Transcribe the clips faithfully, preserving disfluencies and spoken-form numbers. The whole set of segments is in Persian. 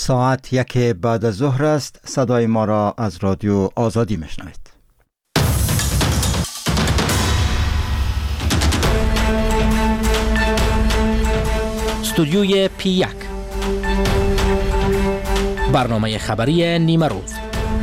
ساعت یک بعد از ظهر است. صدای ما را از رادیو آزادی میشنوید. استودیوی پی یک، برنامه خبری نیمه روز.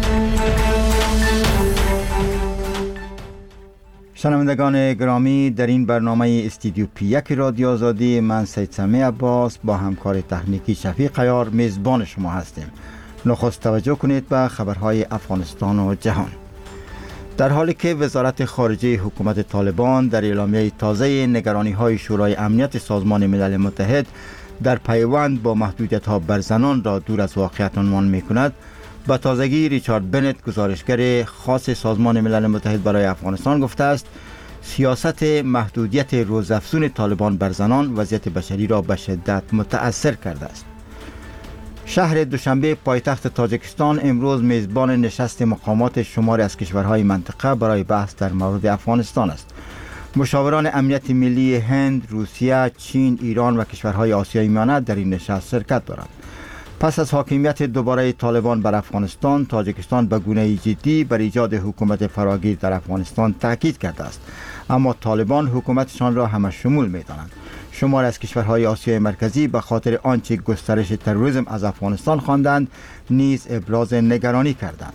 شنوندگان گرامی، در این برنامه استودیو پی یک رادیو آزادی من سید سمیع عباس با همکار تکنیکی شفیق عیار میزبان شما هستیم. نخست توجه کنید به خبرهای افغانستان و جهان. در حالی که وزارت خارجه حکومت طالبان در اعلامیه تازه نگرانی‌های شورای امنیت سازمان ملل متحد در پیوند با محدودیت‌ها بر زنان را دور از واقعیت عنوان می‌کند، به تازگی ریچارد بنت، گزارشگر خاص سازمان ملل متحد برای افغانستان، گفته است سیاست محدودیت روزافزون طالبان بر زنان وضعیت بشری را به شدت متأثر کرده است. شهر دوشنبه پایتخت تاجیکستان امروز میزبان نشست مقامات شماری از کشورهای منطقه برای بحث در مورد افغانستان است. مشاوران امنیت ملی هند، روسیه، چین، ایران و کشورهای آسیای میانه در این نشست شرکت دارند. پس از حاکمیت دوباره طالبان بر افغانستان، تاجیکستان به گونه‌ای جدی بر ایجاد حکومت فراگیر در افغانستان تاکید کرده است، اما طالبان حکومتشان را همشمول می‌دانند. شمار از کشورهای آسیای مرکزی به خاطر آنچه گسترش تروریسم از افغانستان خواندند نیز ابراز نگرانی کردند.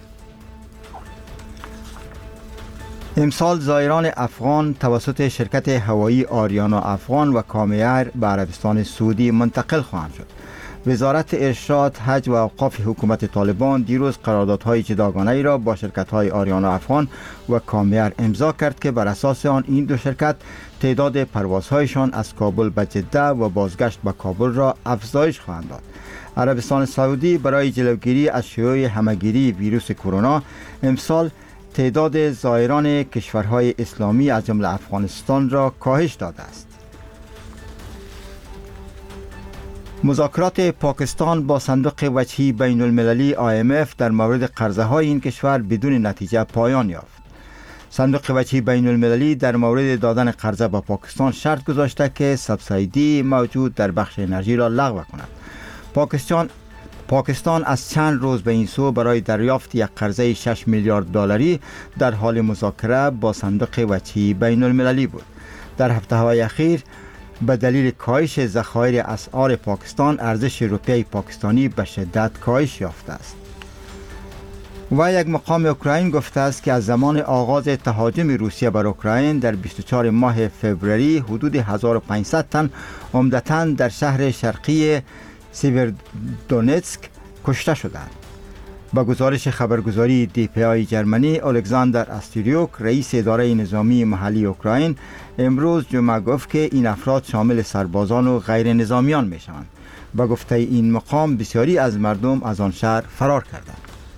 امسال زائران افغان توسط شرکت هوایی آریانا افغان و کامیر به عربستان سعودی منتقل خواهند شد. وزارت ارشاد، حج و اوقاف حکومت طالبان دیروز قراردادهای جداگانه‌ای را با شرکت‌های آریانا افغان و کامیر امضا کرد که بر اساس آن این دو شرکت تعداد پروازهایشان از کابل به جده و بازگشت به کابل را افزایش خواهند داد. عربستان سعودی برای جلوگیری از شیوع همه‌گیری ویروس کرونا امسال تعداد زائران کشورهای اسلامی از جمله افغانستان را کاهش داده است. مذاکرات پاکستان با صندوق وجهی بین المللی آی ام اف در مورد قرضه های این کشور بدون نتیجه پایان یافت. صندوق وجهی بین المللی در مورد دادن قرضه به پاکستان شرط گذاشته که سبسیدی موجود در بخش انرژی را لغو کند. پاکستان پاکستان از چند روز به این سو برای دریافت یک قرضه شش میلیارد دلاری در حال مذاکره با صندوق وجهی بین المللی بود. در هفته‌های اخیر به دلیل کاهش ذخایر اسعار پاکستان، ارزش روپیه پاکستانی به شدت کاهش یافته است. و یک مقام اوکراین گفته است که از زمان آغاز تهاجم روسیه بر اوکراین در بیست و چهارم ماه فوریه حدود هزار و پانصد تن عمدتاً در شهر شرقی سیوردونتسک کشته شدند. با گزارش خبرگزاری دی پی آی جرمنی، الکساندر استریوک، رئیس اداره نظامی محلی اوکراین، امروز جمعه گفت که این افراد شامل سربازان و غیر نظامیان می شوند. با گفته این مقام بسیاری از مردم از آن شهر فرار کردند.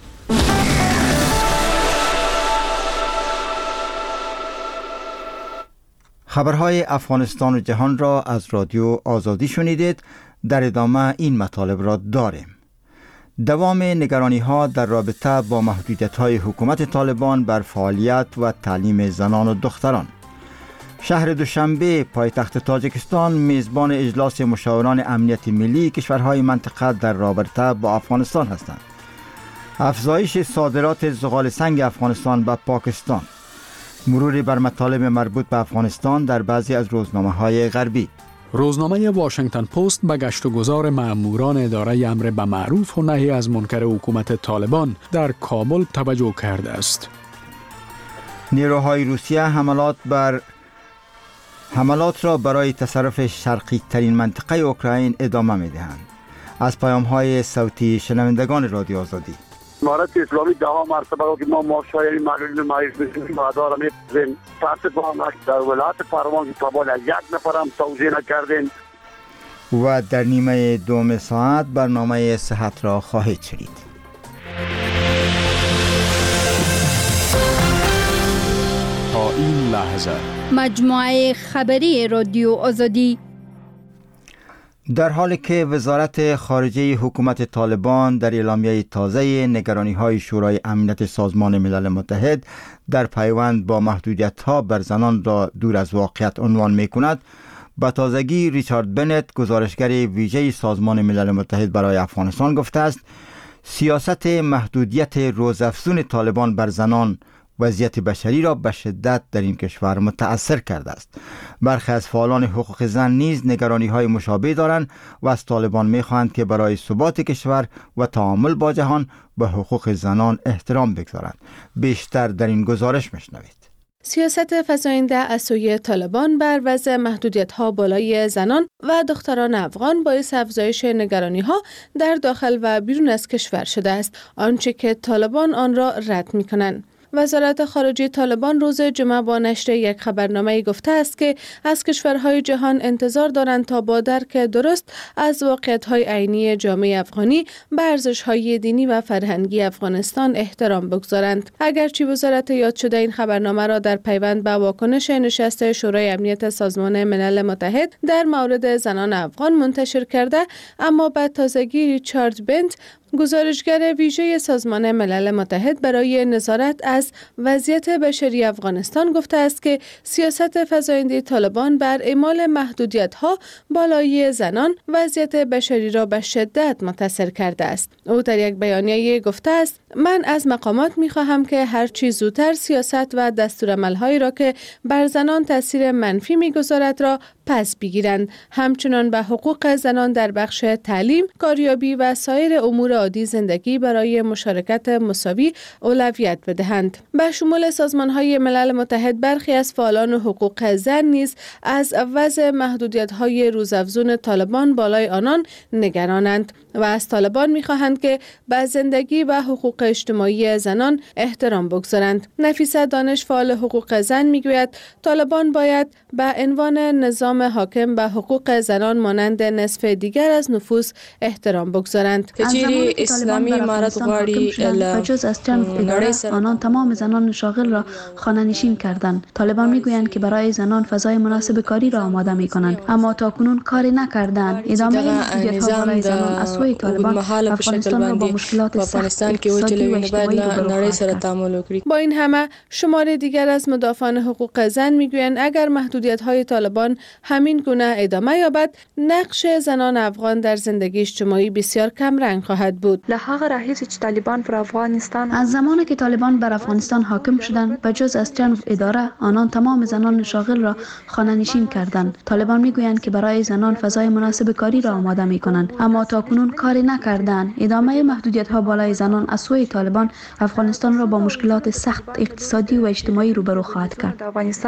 خبرهای افغانستان و جهان را از رادیو آزادی شنیدید. در ادامه این مطالب را داریم. دوام نگرانی‌ها در رابطه با محدودیت‌های حکومت طالبان بر فعالیت و تعلیم زنان و دختران. شهر دوشنبه پایتخت تاجیکستان میزبان اجلاس مشاوران امنیت ملی کشورهای منطقه در رابطه با افغانستان هستند. افزایش صادرات زغال سنگ افغانستان به پاکستان، مرور بر مطالب مربوط به افغانستان در بعضی از روزنامه‌های غربی. روزنامه واشنگتن پست به گشت و گذار مأموران اداره امر به معروف و نهی از منکر حکومت طالبان در کابل توجه کرده است. نیروهای روسیه حملات بر حملات را برای تصرف شرقی ترین منطقه اوکراین ادامه می دهند. از پیام های صوتی شنوندگان رادیو آزادی. امارت اسلامی ده ها مرتبه که ما مافشای معلولین مایز بشیم مادار می‌زنیم. متاسفانه در ولایت پروان تا بالا یک نفرم توزیع نکردیم. و در نیمه دوم ساعت برنامه صحت را خواهید شنید. تا این لحظه مجموعه خبری رادیو آزادی. در حالی که وزارت خارجه حکومت طالبان در اعلامیه تازه نگرانی‌های شورای امنیت سازمان ملل متحد در پیوند با محدودیت‌ها بر زنان را دور از واقعیت عنوان می‌کند، به تازگی ریچارد بنت، گزارشگر ویژه سازمان ملل متحد برای افغانستان، گفته است سیاست محدودیت روزافزون طالبان بر زنان وضعیت بشری را به شدت در این کشور متأثر کرده است. برخی از فعالان حقوق زن نیز نگرانی‌های مشابه دارند و از طالبان می‌خواهند که برای ثبات کشور و تعامل با جهان به حقوق زنان احترام بگذارند. بیشتر در این گزارش می‌شنوید. سیاست فزاینده از سوی طالبان بر وضع محدودیت‌ها بالای زنان و دختران افغان باعث افزایش نگرانی‌ها در داخل و بیرون از کشور شده است، آنچه که طالبان آن را رد می‌کنند. وزارت خارجه طالبان روز جمعه با نشر یک خبرنامه گفته است که از کشورهای جهان انتظار دارند تا با درک درست از واقعیت‌های عینی جامعه افغانی به ارزش‌های دینی و فرهنگی افغانستان احترام بگذارند. اگرچه وزارت یاد شده این خبرنامه را در پیوند به واکنش نشست شورای امنیت سازمان ملل متحد در مورد زنان افغان منتشر کرده، اما به تازگی ریچارد بنت، گزارشگر ویژه سازمان ملل متحد برای نظارت از وضعیت بشری افغانستان، گفته است که سیاست فزاینده طالبان بر اعمال محدودیت‌ها بالای زنان وضعیت بشری را به شدت متاثر کرده است. او در یک بیانیه گفته است: من از مقامات می‌خواهم که هر چه زودتر سیاست و دستورالعمل‌هایی را که بر زنان تاثیر منفی می‌گذارد را پس بگیرند، همچنان به حقوق زنان در بخش تعلیم، کاریابی و سایر امور عادی زندگی برای مشارکت مساوی اولویت بدهند. به شمول سازمان‌های ملل متحد، برخی از فعالان حقوق زن نیز از وضع محدودیت‌های روزافزون طالبان بالای آنان نگرانند و از طالبان می‌خواهند که به زندگی و حقوق اجتماعی زنان احترام بگذارند. نفیسه دانش، فعال حقوق زن، می‌گوید طالبان باید به عنوان نظام حاکم به حقوق زنان مانند نصف دیگر از نفوس احترام بگذارند. کچیری اسلامی امارت غواړي بجز از جنگ اداره آنان تمام زنان شاغل را خانه‌نشین کردند. طالبان میگویند که برای زنان فضای مناسب کاری را آماده میکنند، اما تاکنون کاری نکردند. ادامه محدودیت‌ها برای زنان از سوی طالبان افغانستان را با مشکلات سخت اقتصادی و اجتماعی روبرو خواهد کرد. با این همه شمار دیگر از مدافعان حقوق زن میگویند اگر محدودیت‌های طالبان همین گونه ادامه یابد، نقش زنان افغان در زندگی اجتماعی بسیار کم رنگ خواهد بود. از زمانی که طالبان بر افغانستان حاکم شدند، بجز از چند اداره آنان تمام زنان شاغل را خانه‌نشین کردند. طالبان میگویند که برای زنان فضای مناسب کاری را آماده میکنند، اما تاکنون کاری نکردند. ادامه محدودیت‌ها بالای زنان از سوی طالبان افغانستان را با مشکلات سخت اقتصادی و اجتماعی روبرو خواهد کرد.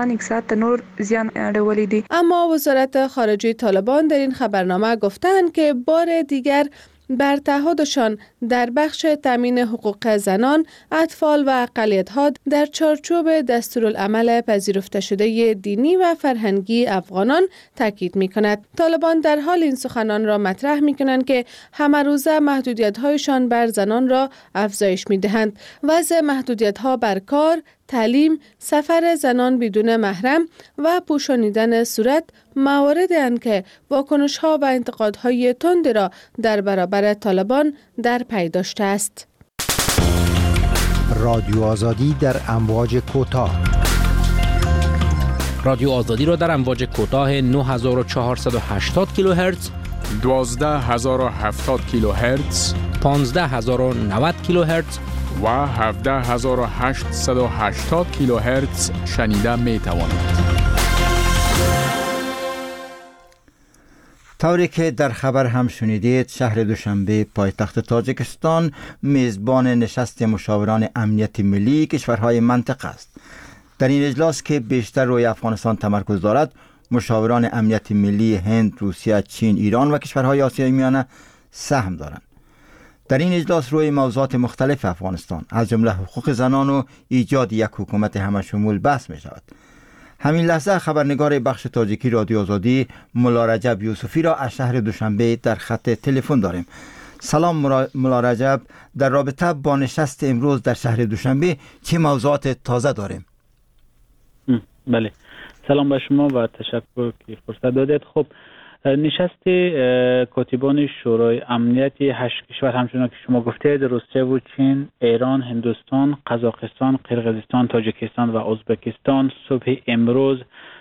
اما وزارت خارجه طالبان در این خبرنامه گفتند که بار دیگر بر تعهدشان در بخش تامین حقوق زنان، اطفال و اقلیت‌ها در چارچوب دستورالعمل پذیرفته شده دینی و فرهنگی افغانان تاکید می‌کند. طالبان در حال این سخنان را مطرح می‌کنند که همه روزه محدودیت‌هایشان بر زنان را افزایش می‌دهند. وضع محدودیت‌ها بر کار، تعلیم، سفر زنان بدون محرم و پوشانیدن صورت مواردی اند که واکنش‌ها و انتقادهای تند را در برابر طالبان در پی داشته است. رادیو آزادی در امواج کوتاه. رادیو آزادی را در امواج کوتاه نه هزار و چهارصد و هشتاد کیلوهرتز، دوازده هزار و هفتاد کیلوهرتز، پانزده هزار و نود کیلوهرتز و هفده هزار و هشتصد و هشتاد کیلوهرتز شنیده می توانید. طوری که در خبر هم شنیدید، شهر دوشنبه پایتخت تاجیکستان میزبان نشست مشاوران امنیت ملی کشورهای منطقه است. در این اجلاس که بیشتر روی افغانستان تمرکز دارد، مشاوران امنیت ملی هند، روسیه، چین، ایران و کشورهای آسیای میانه سهم دارند. در این اجلاس روی موضوعات مختلف افغانستان از جمله حقوق زنان و ایجاد یک حکومت همشمول بحث می شود. همین لحظه خبرنگار بخش تاجیکی رادیو آزادی ملا رجب یوسفی را از شهر دوشنبه در خط تلفن داریم. سلام ملا رجب، در رابطه با نشست امروز در شهر دوشنبه چه موضوعات تازه داریم؟ بله، سلام به شما و تشکر که فرصت دادید. خب، نشست کاتبان شورای امنیت هشت کشور همچنان که شما گفتید، روسیه و چین، ایران، هندوستان، قزاقستان، قرقیزستان، تاجیکستان و ازبکستان صبح امروز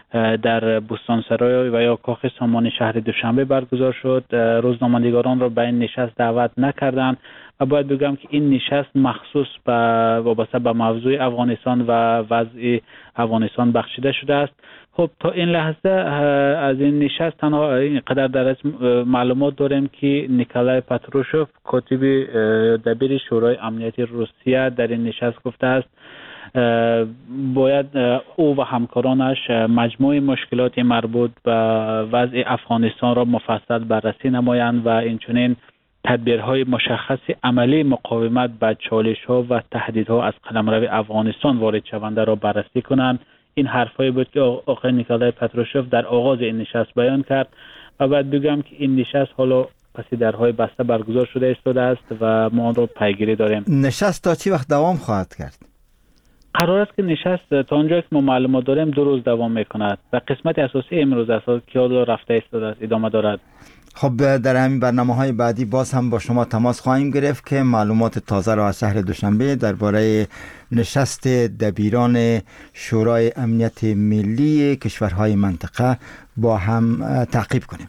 در بستانسرای و یا کاخ سامان شهر دوشنبه برگزار شد. روزنامه‌نگاران را به این نشست دعوت نکردند و باید بگم که این نشست مخصوص به وابسته به موضوع افغانستان و وضع افغانستان بخشیده شده است. خب تا این لحظه از این نشست تنها اینقدر در معلومات داریم که نیکولای پاتروشوف کاتب دبیر شورای امنیتی روسیه در این نشست گفته است باید او و همکارانش مجموع مشکلات مربوط به وضع افغانستان را مفصل بررسی نمایند و اینچنین تدبیرهای مشخص عملی مقاومت به چالش‌ها و تهدیدها از قلمرو افغانستان وارد شونده را بررسی کنند. این حرفایی بود که آقای نیکولای پاتروشوف در آغاز این نشست بیان کرد و باید بگم که این نشست حالا پس درهای بسته برگزار شده ایستاده است و ما آن را پیگیری داریم. نشست تا چی وقت دوام خواهد کرد؟ قرار است که نشست تا اونجایی که ما معلومات داریم دو روز دوام میکند و قسمت اساسی امروز است که حالا رفته ایستاده است ادامه دارد. خب در همین برنامه‌های بعدی باز هم با شما تماس خواهیم گرفت که معلومات تازه را از شهر دوشنبه درباره نشست دبیران شورای امنیت ملی کشورهای منطقه با هم تعقیب کنیم.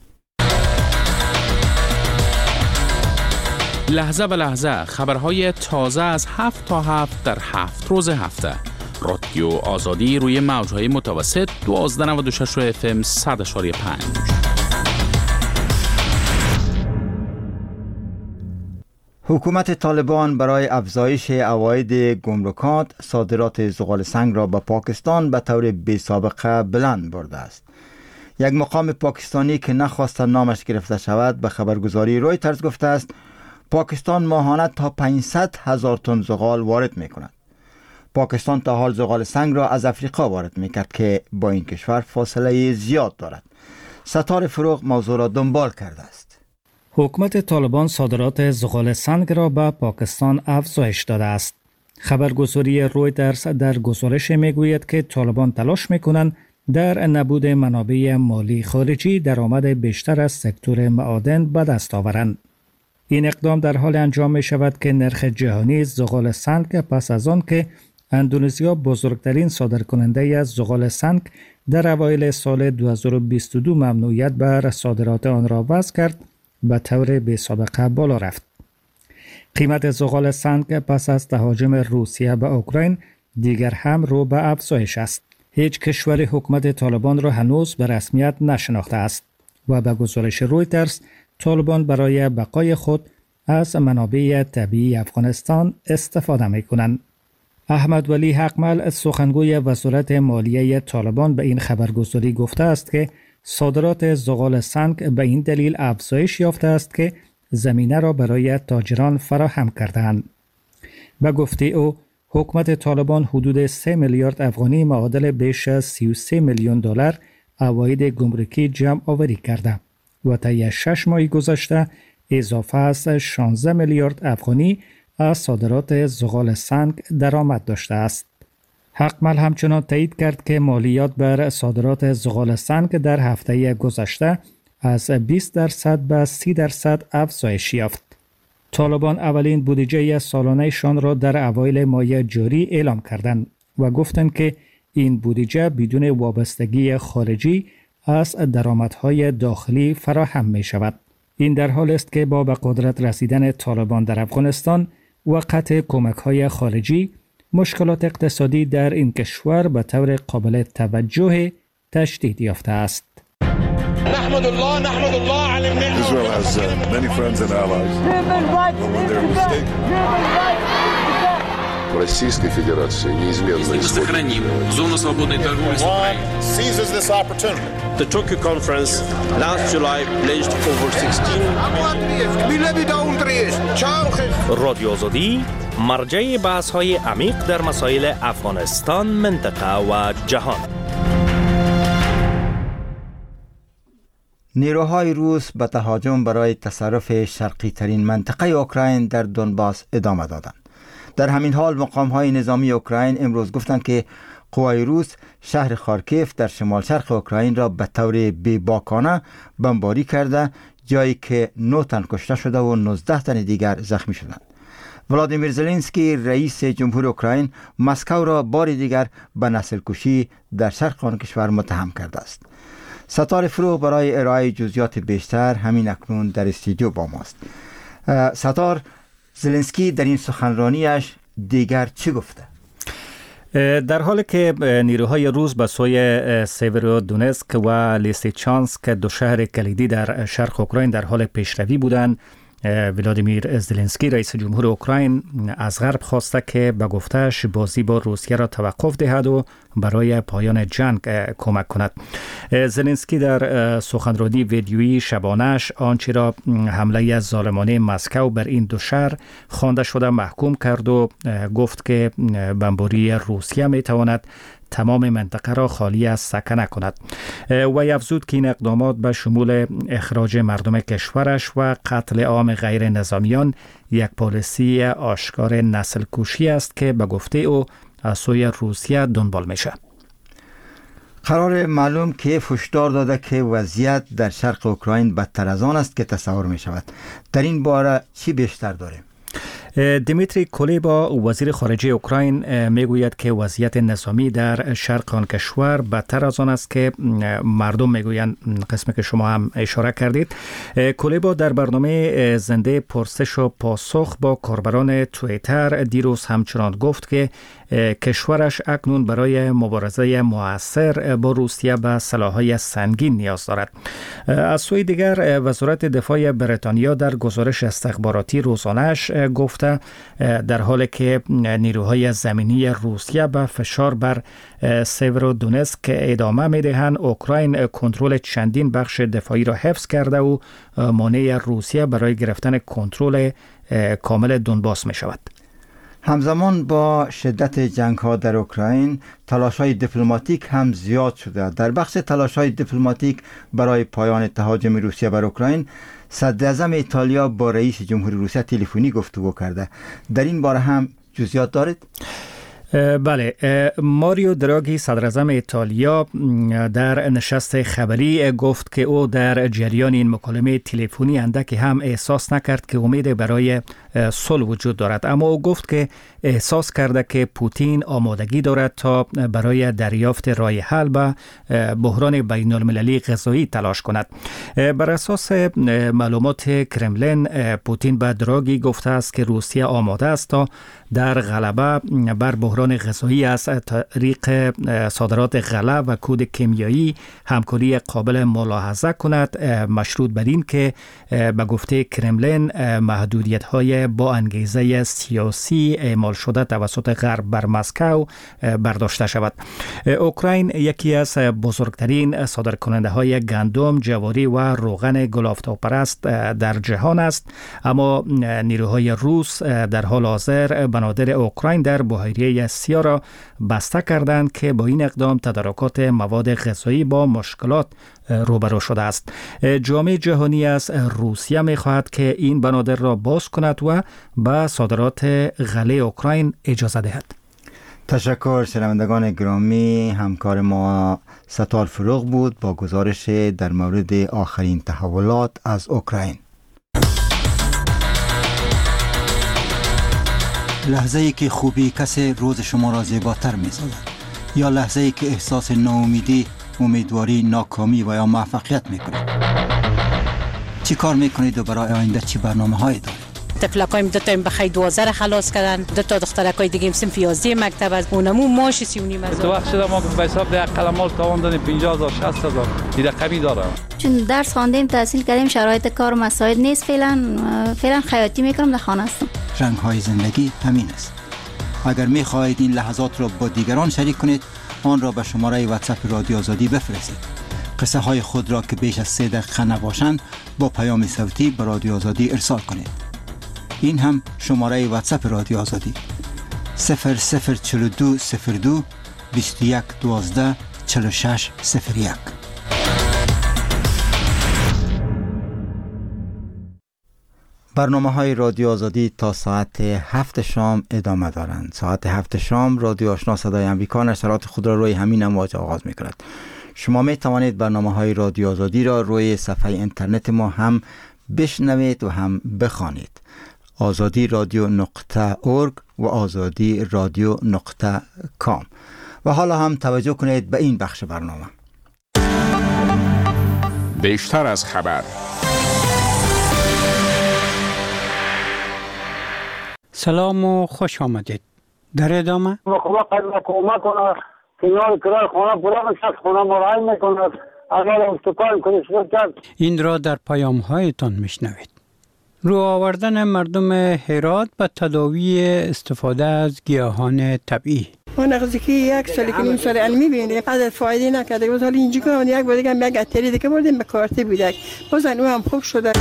لحظه به لحظه خبرهای تازه از هفت تا هفت در هفت روز هفته. رادیو آزادی روی موجهای متوسط دوازده و نود و شش اف ام صد و پنج. حکومت طالبان برای افزایش عواید گمرکات صادرات زغال سنگ را به پاکستان به طور بی سابقه بلند برده است. یک مقام پاکستانی که نخواست نامش گرفته شود به خبرگزاری رویترز گفته است پاکستان ماهانه تا پانصد هزار تن زغال وارد می کند. پاکستان تا حال زغال سنگ را از افریقا وارد می کرد که با این کشور فاصله زیاد دارد. ستار فروغ موضوع را دنبال کرده است. حکومت طالبان صادرات زغال سنگ را به پاکستان افزایش داده است. خبرگزاری رویترز در گزارش میگوید که طالبان تلاش میکنند در نبود منابع مالی خارجی درآمد بیشتر از سکتور معادن به دست آورند. این اقدام در حال انجام می شود که نرخ جهانی زغال سنگ پس از آن که اندونزیا بزرگترین صادرکننده از زغال سنگ در اوایل سال دو هزار و بیست و دو ممنوعیت بر صادرات آن را وضع کرد به طور بی سابقه بالا رفت. قیمت زغال سنگ پس از تهاجم روسیه به اوکراین دیگر هم رو به افزایش است. هیچ کشور حکومت طالبان را هنوز به رسمیت نشناخته است و به گزارش رویترز طالبان برای بقای خود از منابع طبیعی افغانستان استفاده می کنند. احمد ولی حقمل سخنگوی وزارت مالیه طالبان به این خبرگزاری گفته است که صادرات زغال سنگ به این دلیل افزایش یافته است که زمینه را برای تاجران فراهم کردند. به گفته او حکومت طالبان حدود سه میلیارد افغانی معادل بیش از سی و سه میلیون دلار عواید گمرکی جمع آوری کرده و طی شش ماه گذشته اضافه از شانزده میلیارد افغانی از صادرات زغال سنگ درآمد داشته است. حقمل همچنان تایید کرد که مالیات بر صادرات زغال سنگ در هفته گذشته از بیست درصد به سی درصد افزایش یافت. طالبان اولین بودجه سالانه‌شان را در اوایل ماه جاری اعلام کردند و گفتند که این بودجه بدون وابستگی خارجی از درآمدهای داخلی فراهم می شود. این در حال است که با به قدرت رسیدن طالبان در افغانستان و قطع کمک‌های خارجی مشکلات اقتصادی در این کشور به طور قابل توجه تشدید یافته است. نحمد الله نحمد الله على النعمة. Israel has uh, many friends and allies. Российской Федерации неизменно сохраним зону свободной торговли с Украиной. Seizes this opportunity. The Tokyo conference last July pledged over sixteen. رادیو آزادی مرجع بحث‌های عمیق در مسائل افغانستان، منطقه و جهان. نیروهای روس به تهاجم برای تصرف شرقی ترین منطقه اوکراین در دونباس ادامه دادند. در همین حال مقام‌های نظامی اوکراین امروز گفتند که قوای روس شهر خارکیف در شمال شرق اوکراین را به طور بی‌باکانه بمباری کرده، جایی که نه تن کشته شده و نوزده تن دیگر زخمی شدند. ولادیمیر زلنسکی رئیس جمهور اوکراین مسکو را بار دیگر به نسل کشی در شرق آن کشور متهم کرده است. ستار فروغ برای ارائه جزئیات بیشتر همین اکنون در استودیو با ماست. ستار، زلنسکی در این سخنرانیش دیگر چی گفته؟ در حالی که نیروهای روس به سوی سیورودونسک و لیسیچانسک دو شهر کلیدی در شرق اوکراین در حال پیشروی بودند، ولادیمیر زلنسکی رئیس جمهور اوکراین از غرب خواسته که به گفتهش بازی با روسیه را توقف دهد و برای پایان جنگ کمک کند. زلنسکی در سخنرانی ویدیویی شبانه‌اش آنچه را حمله ظالمانه مسکو بر این دو شهر خوانده شده محکوم کرد و گفت که بمباری روسیه میتواند تمام منطقه را خالی از سکنه کند و افزود که این اقدامات به شمول اخراج مردم کشورش و قتل عام غیر نظامیان یک پالیسی آشکار نسل کشی است که به گفته او از سوی روسیه دنبال میشه. قرار معلوم که هشدار داده که وضعیت در شرق اوکراین بدتر از آن است که تصور می شود. در این باره چی بیشتر داریم؟ دیمیتری کلیبا وزیر خارجه اوکراین میگوید که وضعیت نظامی در شرق آن کشور بدتر از آن است که مردم میگویند، قسمی که شما هم اشاره کردید. کلیبا در برنامه زنده پرسش و پاسخ با کاربران توییتر دیروز همچنان گفت که کشورش اکنون برای مبارزه مؤثر با روسیه به سلاح‌های سنگین نیاز دارد. از سوی دیگر وزارت دفاع بریتانیا در گزارش استخباراتی روزانه‌اش گفته در حالی که نیروهای زمینی روسیه به فشار بر سیورودونسک ادامه می‌دهند، اوکراین کنترل چندین بخش دفاعی را حفظ کرده و مانع روسیه برای گرفتن کنترل کامل دونباس می‌شود. همزمان با شدت جنگ ها در اوکراین، تلاش های دیپلماتیک هم زیاد شده. در بخش تلاش های دیپلماتیک برای پایان تهاجم روسیه بر اوکراین، صدر اعظم ایتالیا با رئیس جمهور روسیه تلفنی گفتگو کرده. در این باره هم جزئیات دارید؟ بله، ماریو دراگی صدر اعظم ایتالیا در نشست خبری گفت که او در جریان این مکالمه تلفنی اندکی هم احساس نکرد که امید برای صلح وجود دارد، اما او گفت که احساس کرده که پوتین آمادگی دارد تا برای دریافت راه حل به بحران بین المللی غذایی تلاش کند. بر اساس معلومات کرملین، پوتین به دراگی گفته است که روسیه آماده است تا در غلبه بر بحران غذایی از طریق صادرات غله و کود کیمیایی همکاری قابل ملاحظه کند، مشروط بر این که به گفته کرملین محدودیت‌های با انگیزه سیاسی اعمال شده توسط غرب بر مسکو برداشته شود. اوکراین یکی از بزرگترین صادرکننده های گندم، جواری و روغن گل‌آفتاب‌پرست در جهان است، اما نیروهای روس در حال حاضر بنادر اوکراین در بحیره سیاه را بسته کردند که با این اقدام تدارکات مواد غذایی با مشکلات روبرو شده است. جامعه جهانی از روسیه می‌خواهد که این بنادر را باز کند و به صادرات غله اوکراین اجازه دهد. تشکر شنوندگان گرامی، همکار ما ستار فروغ بود با گزارش در مورد آخرین تحولات از اوکراین. لحظه ای که خوبی کسی روز شما را زیباتر می سازد، یا لحظه ای که احساس ناامیدی، امیدواری، ناکامی و یا موفقیت می کنید. چی کار می کنید و برای آینده چی برنامه هایی دارید؟ طفلکایم دو تا بخی دوازده را خلاص کردن، دو تا دخترکای دیگه صنف یازده مکتب از اونمو ماش سی و نیم هزار. تو وقت شده ما به حساب ده قلمال تاوان دادیم پنجاه هزار شصت هزار دیده قمی داره. چون درس خواندیم، تحصیل کردیم، شرایط کار و مساعد نیست، فعلا فعلا خیاطی میکنم، در خانه هستم. رنگ های زندگی همین است. اگر می خواهید این لحظات را با دیگران شریک کنید، آن را به شماره واتساپ رادیو آزادی بفرستید. قصه های خود را که بیش از سه دقیقه نباشند با پیام صوتی به رادیو آزادی ارسال کنید. این هم شماره واتساپ رادیو آزادی صفر صفر چهل و دو صفر دو بیست و یک دوازده چهل و شش صفر یک. برنامه های رادیو آزادی تا ساعت هفت شام ادامه دارند. ساعت هفت شام رادیو آشنا صدای امریکا نشرات خود را روی همین امواج آغاز می کند. شما می توانید برنامه های رادیو آزادی را روی صفحه اینترنت ما هم بشنوید و هم بخوانید. آزادی رادیو نقطه اورگ و آزادی رادیو نقطه کام. و حالا هم توجه کنید به این بخش برنامه. بیشتر از خبر. سلام و خوش آمدید. در ادامه خدا قدر کمک کنه کنار کرای خانه پورا میشه، خانه مرای میکنه، اگر استکان کنیش کرد. این را در پیام هایتان میشنوید. رو آوردن مردم هرات به تداوی استفاده از گیاهان طبیعی. اون نقضی که یک سالی که نیم سال علمی بینیم از فایده نکرده بود، حالا اینجا که یک بار دیگه یک اتری دیگه بردیم به کارتی بودک بازن او هم خوب شده.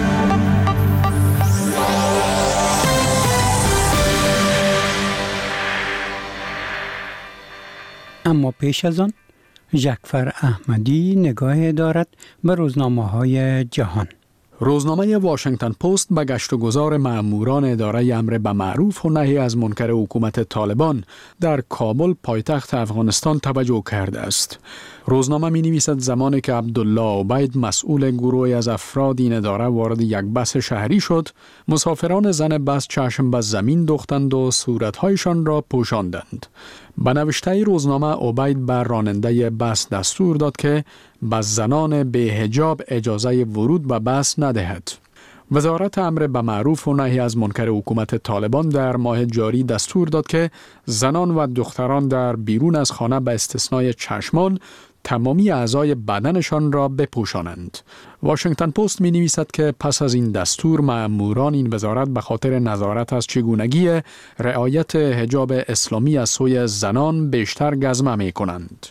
اما پیش از آن ژکفر احمدی نگاه دارد به روزنامه‌های جهان. روزنامه واشنگتن پست به گشت و گذار مأموران اداره امر به معروف و نهی از منکر حکومت طالبان در کابل پایتخت افغانستان توجه کرده است. روزنامه می نویسد زمانی که عبدالله عبید مسئول گروهی از افراد این اداره وارد یک بس شهری شد، مسافران زن بس چشم به زمین دوختند و صورتهایشان را پوشاندند. به نوشته روزنامه عبید بر راننده بس دستور داد که به زنان به حجاب اجازه ورود به بس ندهد. وزارت امر به معروف و نهی از منکر حکومت طالبان در ماه جاری دستور داد که زنان و دختران در بیرون از خانه به استثنای چشمان تمامی اعضای بدنشان را بپوشانند. واشنگتن پست می نویسد که پس از این دستور مأموران این وزارت به خاطر نظارت از چگونگی رعایت حجاب اسلامی از سوی زنان بیشتر گزمه می کنند.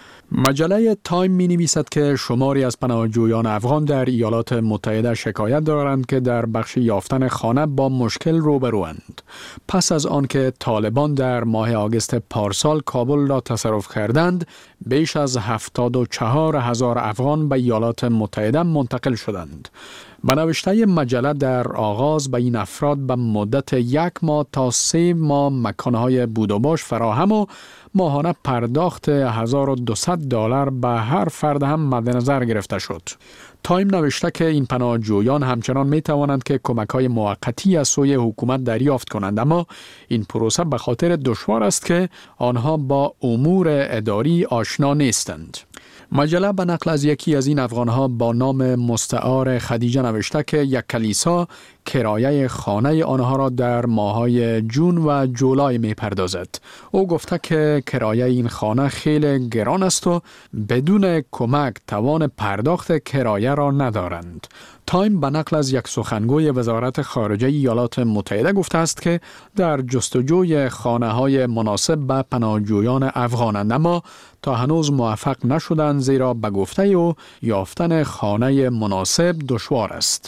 مجله تایم می نویسد که شماری از پناهجویان افغان در ایالات متحده شکایت دارند که در بخش یافتن خانه با مشکل روبروند. پس از آنکه طالبان در ماه آگوست پارسال کابل را تصرف کردند، بیش از هفتاد و چهار هزار افغان به ایالات متحده منتقل شدند. به نوشته مجله در آغاز به این افراد به مدت یک ماه تا سه ماه مکانهای بود و باش فراهم و ماهانه پرداخت هزار و دویست دلار به هر فرد هم مد نظر گرفته شد. تایم نوشته که این پناهجویان همچنان می توانند که کمک‌های موقتی از سوی حکومت دریافت کنند، اما این پروسه به خاطر دشوار است که آنها با امور اداری آشنا نیستند. مجله به نقل از یکی از این افغانها با نام مستعار خدیجه نوشته که یک کلیسا کرایه خانه آنها را در ماه‌های جون و جولای می پردازد. او گفته که کرایه این خانه خیلی گران است و بدون کمک توان پرداخت کرایه را ندارند. تایم به نقل از یک سخنگوی وزارت خارجه ایالات متحده گفته است که در جستجوی خانه‌های مناسب به پناهجویان افغانند، اما تا هنوز موفق نشدند زیرا به گفته او یافتن خانه مناسب دشوار است.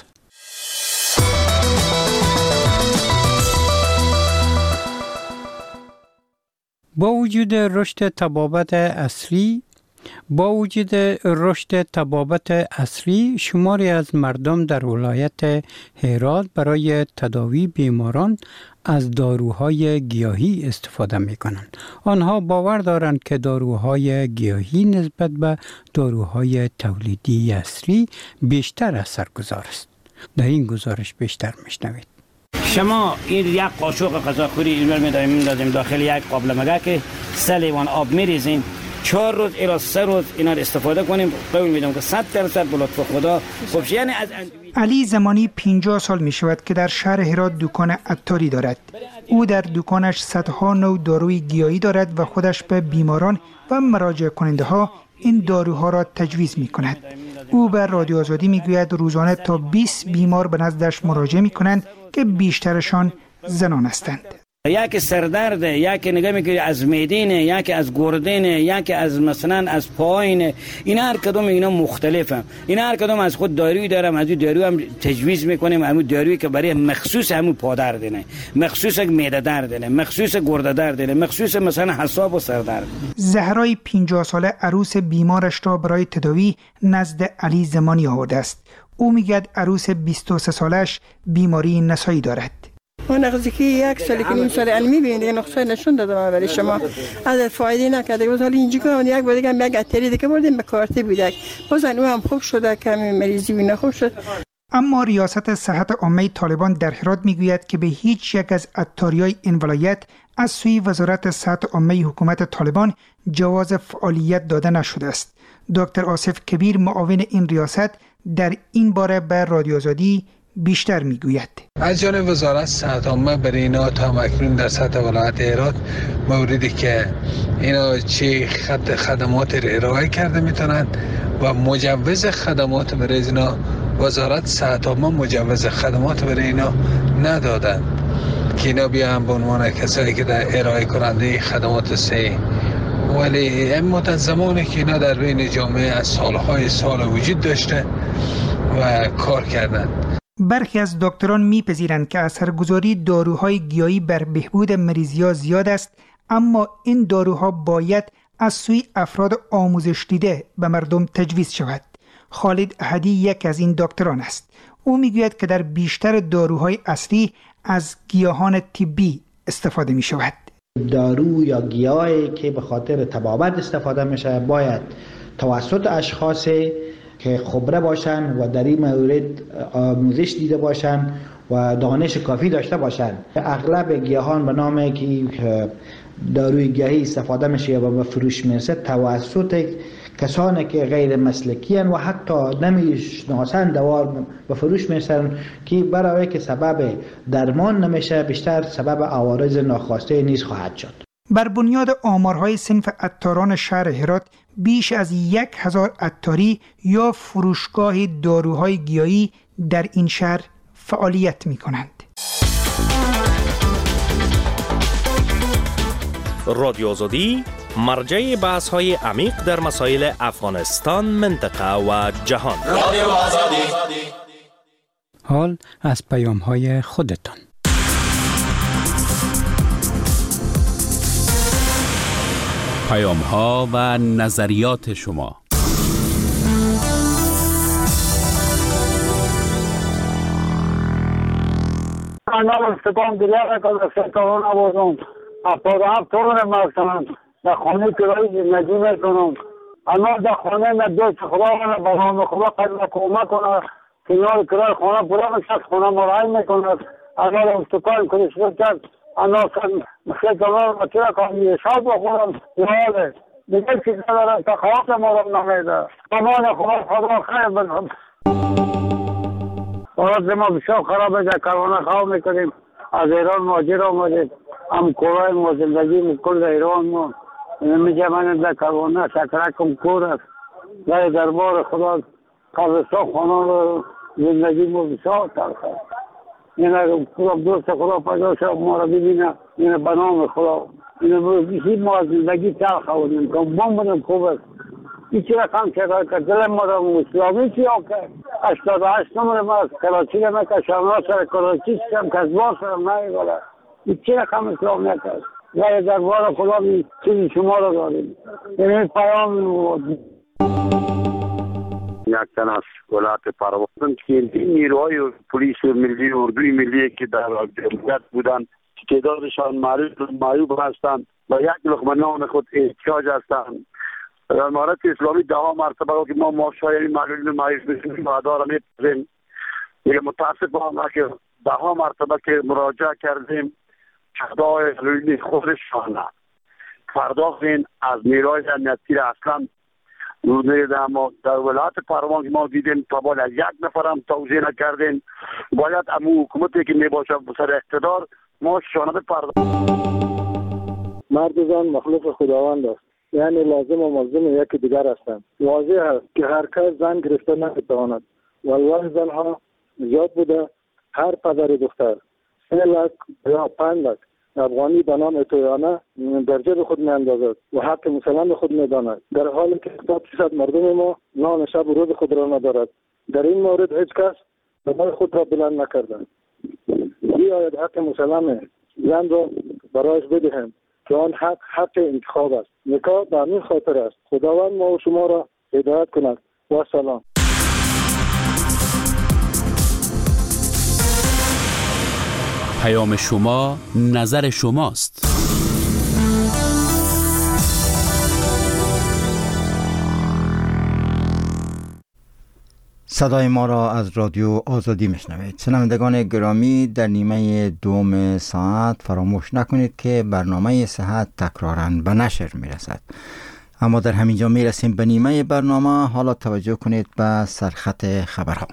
با وجود رشد تبابت عصری با وجود رشد تبابت عصری شماری از مردم در ولایت هرات برای تداوی بیماران از داروهای گیاهی استفاده می کنند. آنها باور دارند که داروهای گیاهی نسبت به داروهای تولیدی عصری بیشتر اثرگذار است. در این گزارش بیشتر میشنوید. شما این یک قاشق غذاخوری اینور می‌داریم می‌ندازیم داخل یک قابل مگه که سه لیوان آب می‌ریزیم، چهار روز الی سه روز اینا رو استفاده کنیم. قول میدم که صد درصد به لطف خدا خوب. یعنی از علی زمانی پنجاه سال می شود که در شهر هرات دکان عطاری دارد. او در دکانش صدها نوع داروی گیاهی دارد و خودش به بیماران و مراجع کننده ها این داروها را تجویز می کند. او به رادیو آزادی می گوید روزانه تا بیست بیمار به نزدش مراجعه می کنند که بیشترشان زنان هستند. یکی سردرد، یکی نگاه میکنی از میدینه، یکی از گردنه، یکی از مثلا از پایینه. اینا هر کدوم اینا مختلفه. اینا هر کدوم از خود دارویی دارم، از دارو هم تجویز میکنیم. همون دارویی که برای مخصوص همون پادردنه، مخصوص معده دردنه، مخصوص گرده دردنه، مخصوص مثلا حساب و سردرد. زهرای پنجاه ساله عروس بیمارش را برای تداوی نزد علی زمانی آورده است. او میگه عروس بیست و سه سالش بیماری نسایی دارد. اون نقضی که یک سالی که نیم سال علمی بینده نقصه نشون دادم برای شما از فایده نکرده بود. حالا اینجا که یک بار دیگه یک اتری دیگه بردیم به کارتی بودک بازن او هم خوب شده، کمی مریضی و خوب شد. اما ریاست صحت عامه طالبان در هرات میگوید که به هیچ یک از عطاریای این ولایت از سوی وزارت صحت عامه حکومت طالبان جواز فعالیت داده نشده است. دکتر آصف کبیر معاون این ریاست در این باره به رادیو آزادی بیشتر میگوید. از جانب وزارت صحت عامه برای اینا تا مکنون در سطح ولایت هرات موردی که اینا چه خط خدمات را ارائه کرده میتونند و مجوز خدمات برای اینا وزارت صحت عامه مجوز خدمات برای اینا ندادند که اینا بیان به عنوان کسایی که در ارائه کننده خدمات صحی، ولی این مدت زمانی که اینا در بین جامعه از سالهای سال وجود داشته و کار کردند. برخی از دکتران میپذیرند که اثرگذاری داروهای گیاهی بر بهبود مریضی‌ها زیاد است، اما این داروها باید از سوی افراد آموزش دیده به مردم تجویز شود. خالد احدی یک از این دکتران است. او میگوید که در بیشتر داروهای اصلی از گیاهان طبی استفاده می شود. دارو یا گیاهی که به خاطر طبابت استفاده میشه باید توسط اشخاصی که خبره باشن و در این مورد آموزش دیده باشن و دانش کافی داشته باشن. اغلب گیاهان به نام که داروی گیاهی استفاده میشه و به فروش میرسه توسط کسانی که غیر مسلکی هستند و حتی نمیشناسند دوار به فروش میرسن که برای که سبب درمان نمیشه بیشتر سبب عوارض ناخواسته نیز خواهد شد. بر بنیاد آمارهای صنف عطاران شهر هرات بیش از یک هزار عطاری یا فروشگاه داروهای گیاهی در این شهر فعالیت می کنند. رادیو آزادی مرجع بحث های عمیق در مسائل افغانستان، منطقه و جهان. رادیو آزادی. حال از پیام های خودتان. پیام ها و نظریات شما. من سپام دیگر که سرکاران آوردم هفتاد و هفت تورن مکتنم در خانه کرایی زندگی میکنم. اما در خانه ندوست خدا من برام خدا قدر کمک کنه کنار کرای خانه پورا میشد خانه مرای میکند. اگر استکان کریشو کرد انا سرکاران مطلع کنی حساب بخورم یاله دیگر چیز ندارم تا خواب مورم نمیده. امان خدا خدا خیر بنام وقتی ما بسیار خراب در کرونا خواب میکنیم. از ایران ماجر آمدید هم کورای ما زندگی میکل در ایران ما نمیجه من در کرونا سکرکم کور است در دربار خدا قبرسا خانان زندگی ما بسیار تلخ است. این خدا دوست خدا پیدا شد ما را ببینه این بنام خدا این ما زندگی تلخ آوریم که بام بنام خوب است. ایچی رقم شد که دل ما را اسلامی چی آکر اشتاد و هشت نمره ما از کراچی را مکشم را سر کراچی شدم که از بار سرم نمیگوله ایچی رقم اسلام نکرد و در بار خدا می چیزی شما را داریم. این پیام یک تن از ولایت پروان که این نیروهای پلیس ملی و اردوی ملی که در جمعیت بودند تعدادشان معیوب هستند و یک لقمه نان خود احتیاج هستند. در امارت اسلامی ده ها مرتبه که ما ماشای معلولین مریض میشیم و اداره میپذیم. دیگه متاسفانه که ده ها مرتبه که مراجعه کردیم شهدای معلولین خودشان پرداخت از نیروهای امنیتی را اصلا در ما در ولایت پروان که ما دیدیم تا بالا یک نفر هم توضیح نکردیم. باید امو حکومتی که میباشه سر اقتدار ما شانه پرداخت. مردان مخلوق خداوند است، یعنی لازم و ملزم یکی دیگر هستند. واضح است که هر کس زن گرفته نمیتواند. والله زنها زیاد بوده. هر پدر دختر سه لک یا پنج لک افغانی به نام اتویانه در جیب خود میاندازد و حق مسلمان خود میداند، در حالی که هفتاد درصد مردم ما نام شب و روز خود را ندارد. در این مورد هیچ کس صدای خود را بلند نکردند. بیاید حق مسلمان زن را برایش بدهیم که آن حق حق انتخاب است. نکاح به همین خاطر است. خداوند ما و شما را هدایت کند. و سلام. پیام شما نظر شماست. صدای ما را از رادیو آزادی میشنوید. شنوندگان گرامی، در نیمه دوم ساعت فراموش نکنید که برنامه صحت تکراراً به نشر میرسد. اما در همینجا میرسیم به نیمه برنامه. حالا توجه کنید به سرخط خبرها.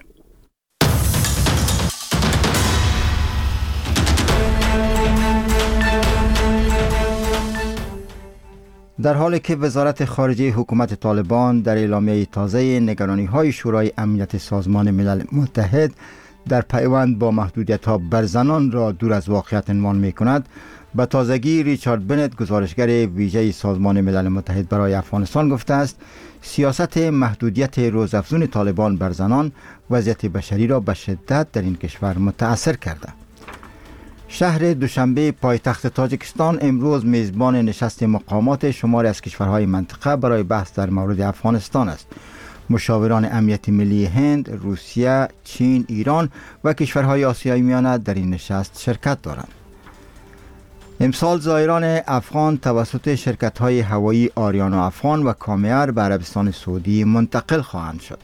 در حالی که وزارت خارجه حکومت طالبان در اعلامیه تازه نگرانی‌های شورای امنیت سازمان ملل متحد در پیوند با محدودیت‌ها بر زنان را دور از واقعیت عنوان می‌کند، به تازگی ریچارد بنت، گزارشگر ویژه سازمان ملل متحد برای افغانستان، گفته است سیاست محدودیت روزافزون طالبان بر زنان وضعیت بشری را به شدت در این کشور متأثر کرده. شهر دوشنبه پایتخت تاجیکستان امروز میزبان نشست مقامات شماری از کشورهای منطقه برای بحث در مورد افغانستان است. مشاوران امنیت ملی هند، روسیه، چین، ایران و کشورهای آسیای میانه در این نشست شرکت دارند. امسال زائران افغان توسط شرکت‌های هوایی آریانا افغان و کامیر به عربستان سعودی منتقل خواهند شد.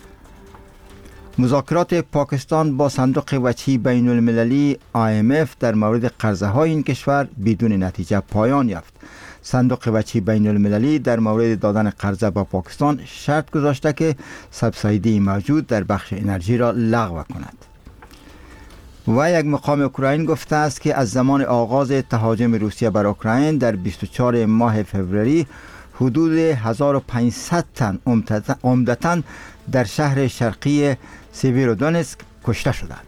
مذاکرات پاکستان با صندوق وجهی بین المللی آی ام اف در مورد قرضه های این کشور بدون نتیجه پایان یافت. صندوق وجهی بین المللی در مورد دادن قرضه با پاکستان شرط گذاشته که سبسایدی موجود در بخش انرژی را لغو کند. و یک مقام اوکراین گفته است که از زمان آغاز تهاجم روسیه بر اوکراین در بیست و چهارم ماه فوریه حدود هزار و پانصد تن عمدتاً در شهر شرقی سیویرودونسک کشته شدند.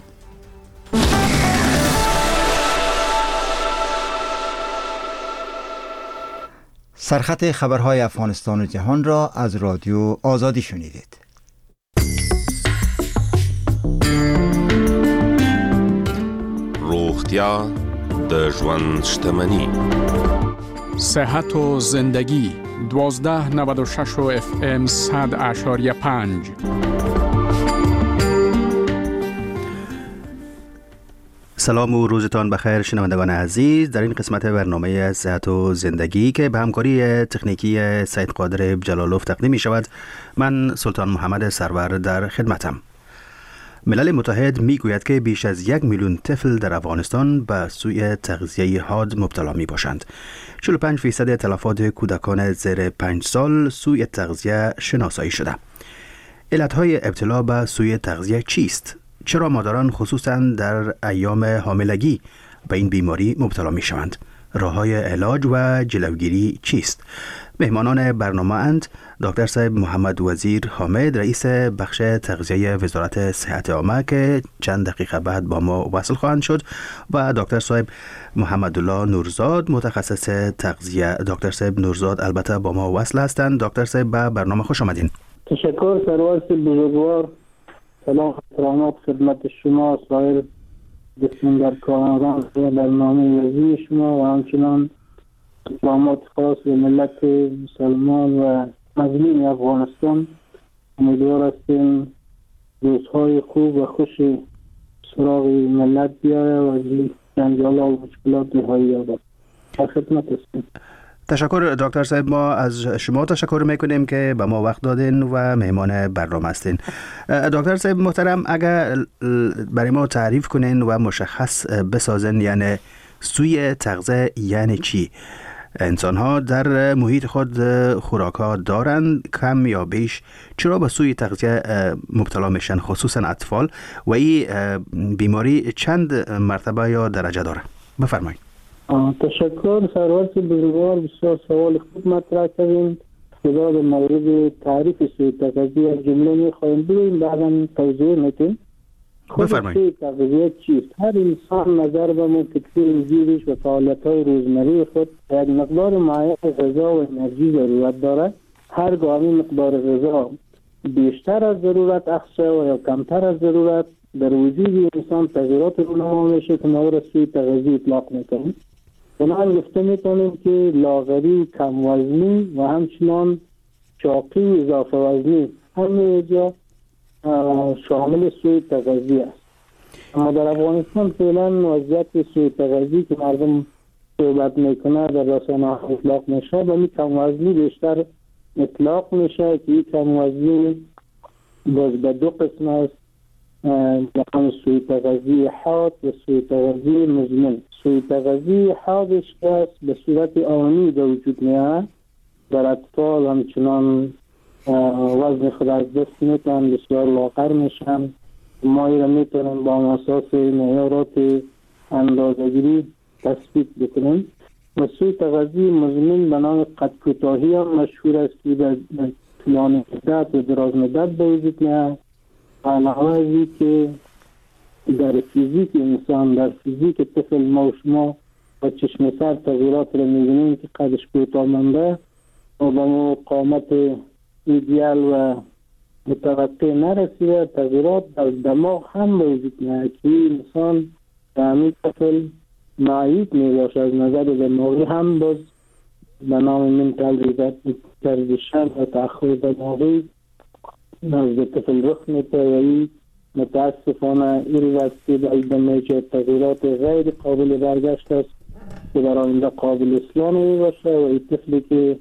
سرخط خبرهای افغانستان و جهان را از رادیو آزادی شنیدید. روغتیا د ژوند شتمنی. صحت و زندگی دوازده نود و شش و اف ام صد اشاریه پنج. سلام و روزتان بخیر شنوندگان عزیز. در این قسمت برنامه صحت و زندگی که به همکاری تکنیکی سید قادر جلالوف تقدیم می شود، من سلطان محمد سرور در خدمتم. ملل متحد می گوید که بیش از یک میلیون طفل در افغانستان به سوی تغذیه حاد مبتلا می باشند. چهل و پنج فیصد تلفات کودکان زیر پنج سال سوی تغذیه شناسایی شده. علتهای ابتلا به سوی تغذیه چیست؟ چرا مادران خصوصا در ایام حاملگی به این بیماری مبتلا می شوند؟ راه‌های علاج و جلوگیری چیست؟ مهمانان برنامه اند دکتر صاحب محمد وزیر حامد، رئیس بخش تغذیه وزارت صحت عامه که چند دقیقه بعد با ما وصل خواهند شد، و دکتر صاحب محمد الله نورزاد، متخصص تغذیه. دکتر صاحب نورزاد البته با ما وصل هستند. دکتر صاحب به برنامه خوش آمدین. تشکر سرور بزرگوار. سلام احترامات خدمت شما، سایر دستمندرکاران برنامه وزیر شما و همچنان احترامات خاص به ملت مسلمان و مظلوم افغانستان. امیدوار هستیم روزهای خوب و خوش سراغ ملت بیاره و از جنجال‌ها و مشکلات رهایی یابد. در خدمت هستیم. تشکر دکتر صاحب. ما از شما تشکر میکنیم که به ما وقت دادین و مهمان برنامه هستین. دکتر صاحب محترم، اگر برای ما تعریف کنین و مشخص بسازن، یعنی سوی تغذیه یعنی چی؟ انسان ها در محیط خود خوراک ها دارند، کم یا بیش، چرا به سوی تغذیه مبتلا میشن، خصوصا اطفال، و این بیماری چند مرتبه یا درجه داره؟ بفرمایید. تشکر سرورت بزرگوار، بسیار سوال خوب مطرح کردین. خدا در مورد تعریف سوی تغذیه از جمله میخوایم بگیم، بعدا توضیح میتیم. بفرمایید. سوی تغذیه چیست؟ هر انسان نظر به منتقل زیرش و فعالیت‌های روزمره خود یک مقدار معین غذا و انرژی ضرورت دارد. هر گاهی مقدار غذا بیشتر از ضرورت اخذ و یا کمتر از ضرورت در وجود انسان تغییرات رونما میشه که ما را سوی تغذیه اطلاق میکنیم. بنابراین گفته میتونیم که لاغری، کم وزنی و همچنان چاقی، اضافه وزنی همه جا شامل سوی تغذیه است. اما در افغانستان فعلا وضعیت سوی تغذیه که مردم صحبت میکنه در رسانه‌ها اطلاق میشه، به می کم وزنی بیشتر اطلاق میشه که این کم وزنی باز به دو قسم است، مقام سوء تغذیه حاد و سوء تغذیه مزمن. سوء تغذیه حادش است به صورت آنی به وجود میاد، در اطفال همچنان وزن خود از دست میتن، بسیار لاغر میشن. ما را میتونیم با اساس معیارات اندازه‌گیری تثبیت بکنیم. و سوء تغذیه مزمن به نام قد کوتاهی هم مشهور است که در طولانی مدت و دراز مدت به وجود میاد. علاوه از این که در فیزیک انسان، در فیزیک طفل ما و شما و چشم سر تغییرات را میبینیم که قدش کوتاه مانده و به قامت ایدئال و متوقع نرسیده. تغییرات در دماغ هم به وجود میاد که انسان به همین طفل معیوب میباشه، از نظر دماغی هم باز به نام منتال ریتاردیشن و تأخر دماغی نزد طفل رخ میده. و این متاسفانه این واسطه به ایدمه که تغییرات غیر قابل برگشت است که در آینده قابل اصلاح نمیباشه و این طفلی که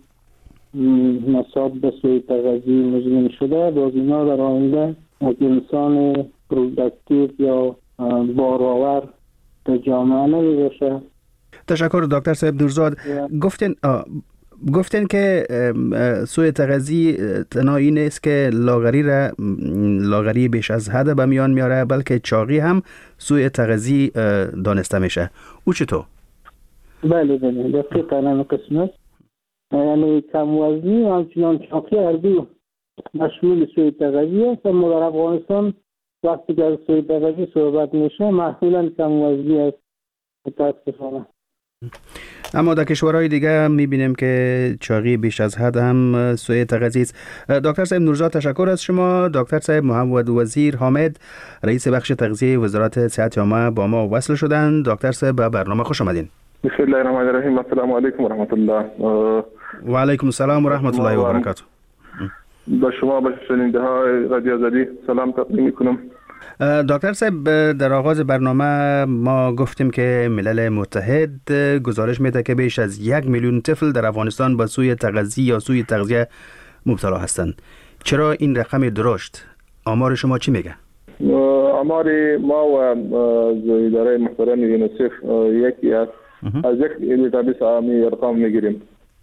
مصاب به سوء تغذیه مزمن شده باز اینا در آینده از انسان پروداکتیو یا بارآور در جامعه نمیباشه. تشکر دکتر صاحب نورزاد. گفتین گفتین که سوء تغذیه تنها این است که لاغری را لاغری بیش از حد به میان میاره، بلکه چاقی هم سوء تغذیه دانسته میشه. او چطور؟ بله بله دقیقاً این قسم است. یعنی کم وزنی و همچنان چاقی هر دو مشمول سوء تغذیه است. اما در افغانستان وقتی که از سوء تغذیه صحبت میشه معمولاً کم وزنی است متاسفانه. اما در کشورهای دیگه میبینیم که چاقی بیش از حد هم سوء تغذیه است. دکتر صاحب نورزاد تشکر از شما. دکتر صاحب محمد وزیر حامد رئیس بخش تغذیه وزارت صحت عامه با ما وصل شدند. دکتر صاحب به برنامه خوش آمدین. بسم الله الرحمن الرحیم. السلام علیکم و رحمت الله. و علیکم السلام و رحمت الله و برکاته. با شما به شنونده های رادیو آزادی سلام تقدیم میکنم. دکتر صاحب در آغاز برنامه ما گفتیم که ملل متحد گزارش میده که بیش از یک میلیون طفل در افغانستان با سوء تغذیه یا سوء تغذیه مبتلا هستند. چرا این رقم درشت؟ آمار شما چی میگه؟ آمار ما و اداره محترم یونیسف یکی است. از یک دیتابیس عامی ارقام میگیریم.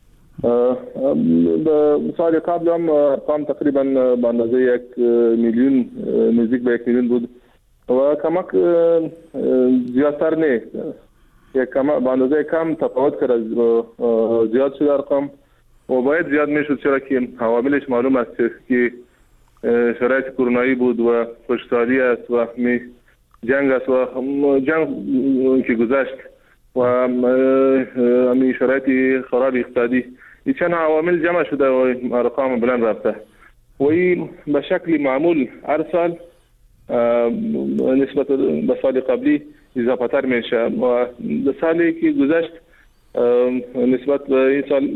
سال قبل هم ارقام تقریبا به اندازه یک میلیون نزدیک به یک میلیون بود و کمک زیادتر نه، یک کم به اندازه کم تفاوت کرد، زیاد شد ارقام و باید زیاد میشد، چرا که عواملش معلوم است که شرایط کرونایی بود و خشکسالی است و جنگ است و جنگ که گذشت و همین شرایط خراب اقتصادی، این چند عوامل جمع شده و ارقام بلند رفته و این به شکل معمول هر سال نسبت به سال قبلی اضافه تر میشه و در سالی که گذشت نسبت به این سال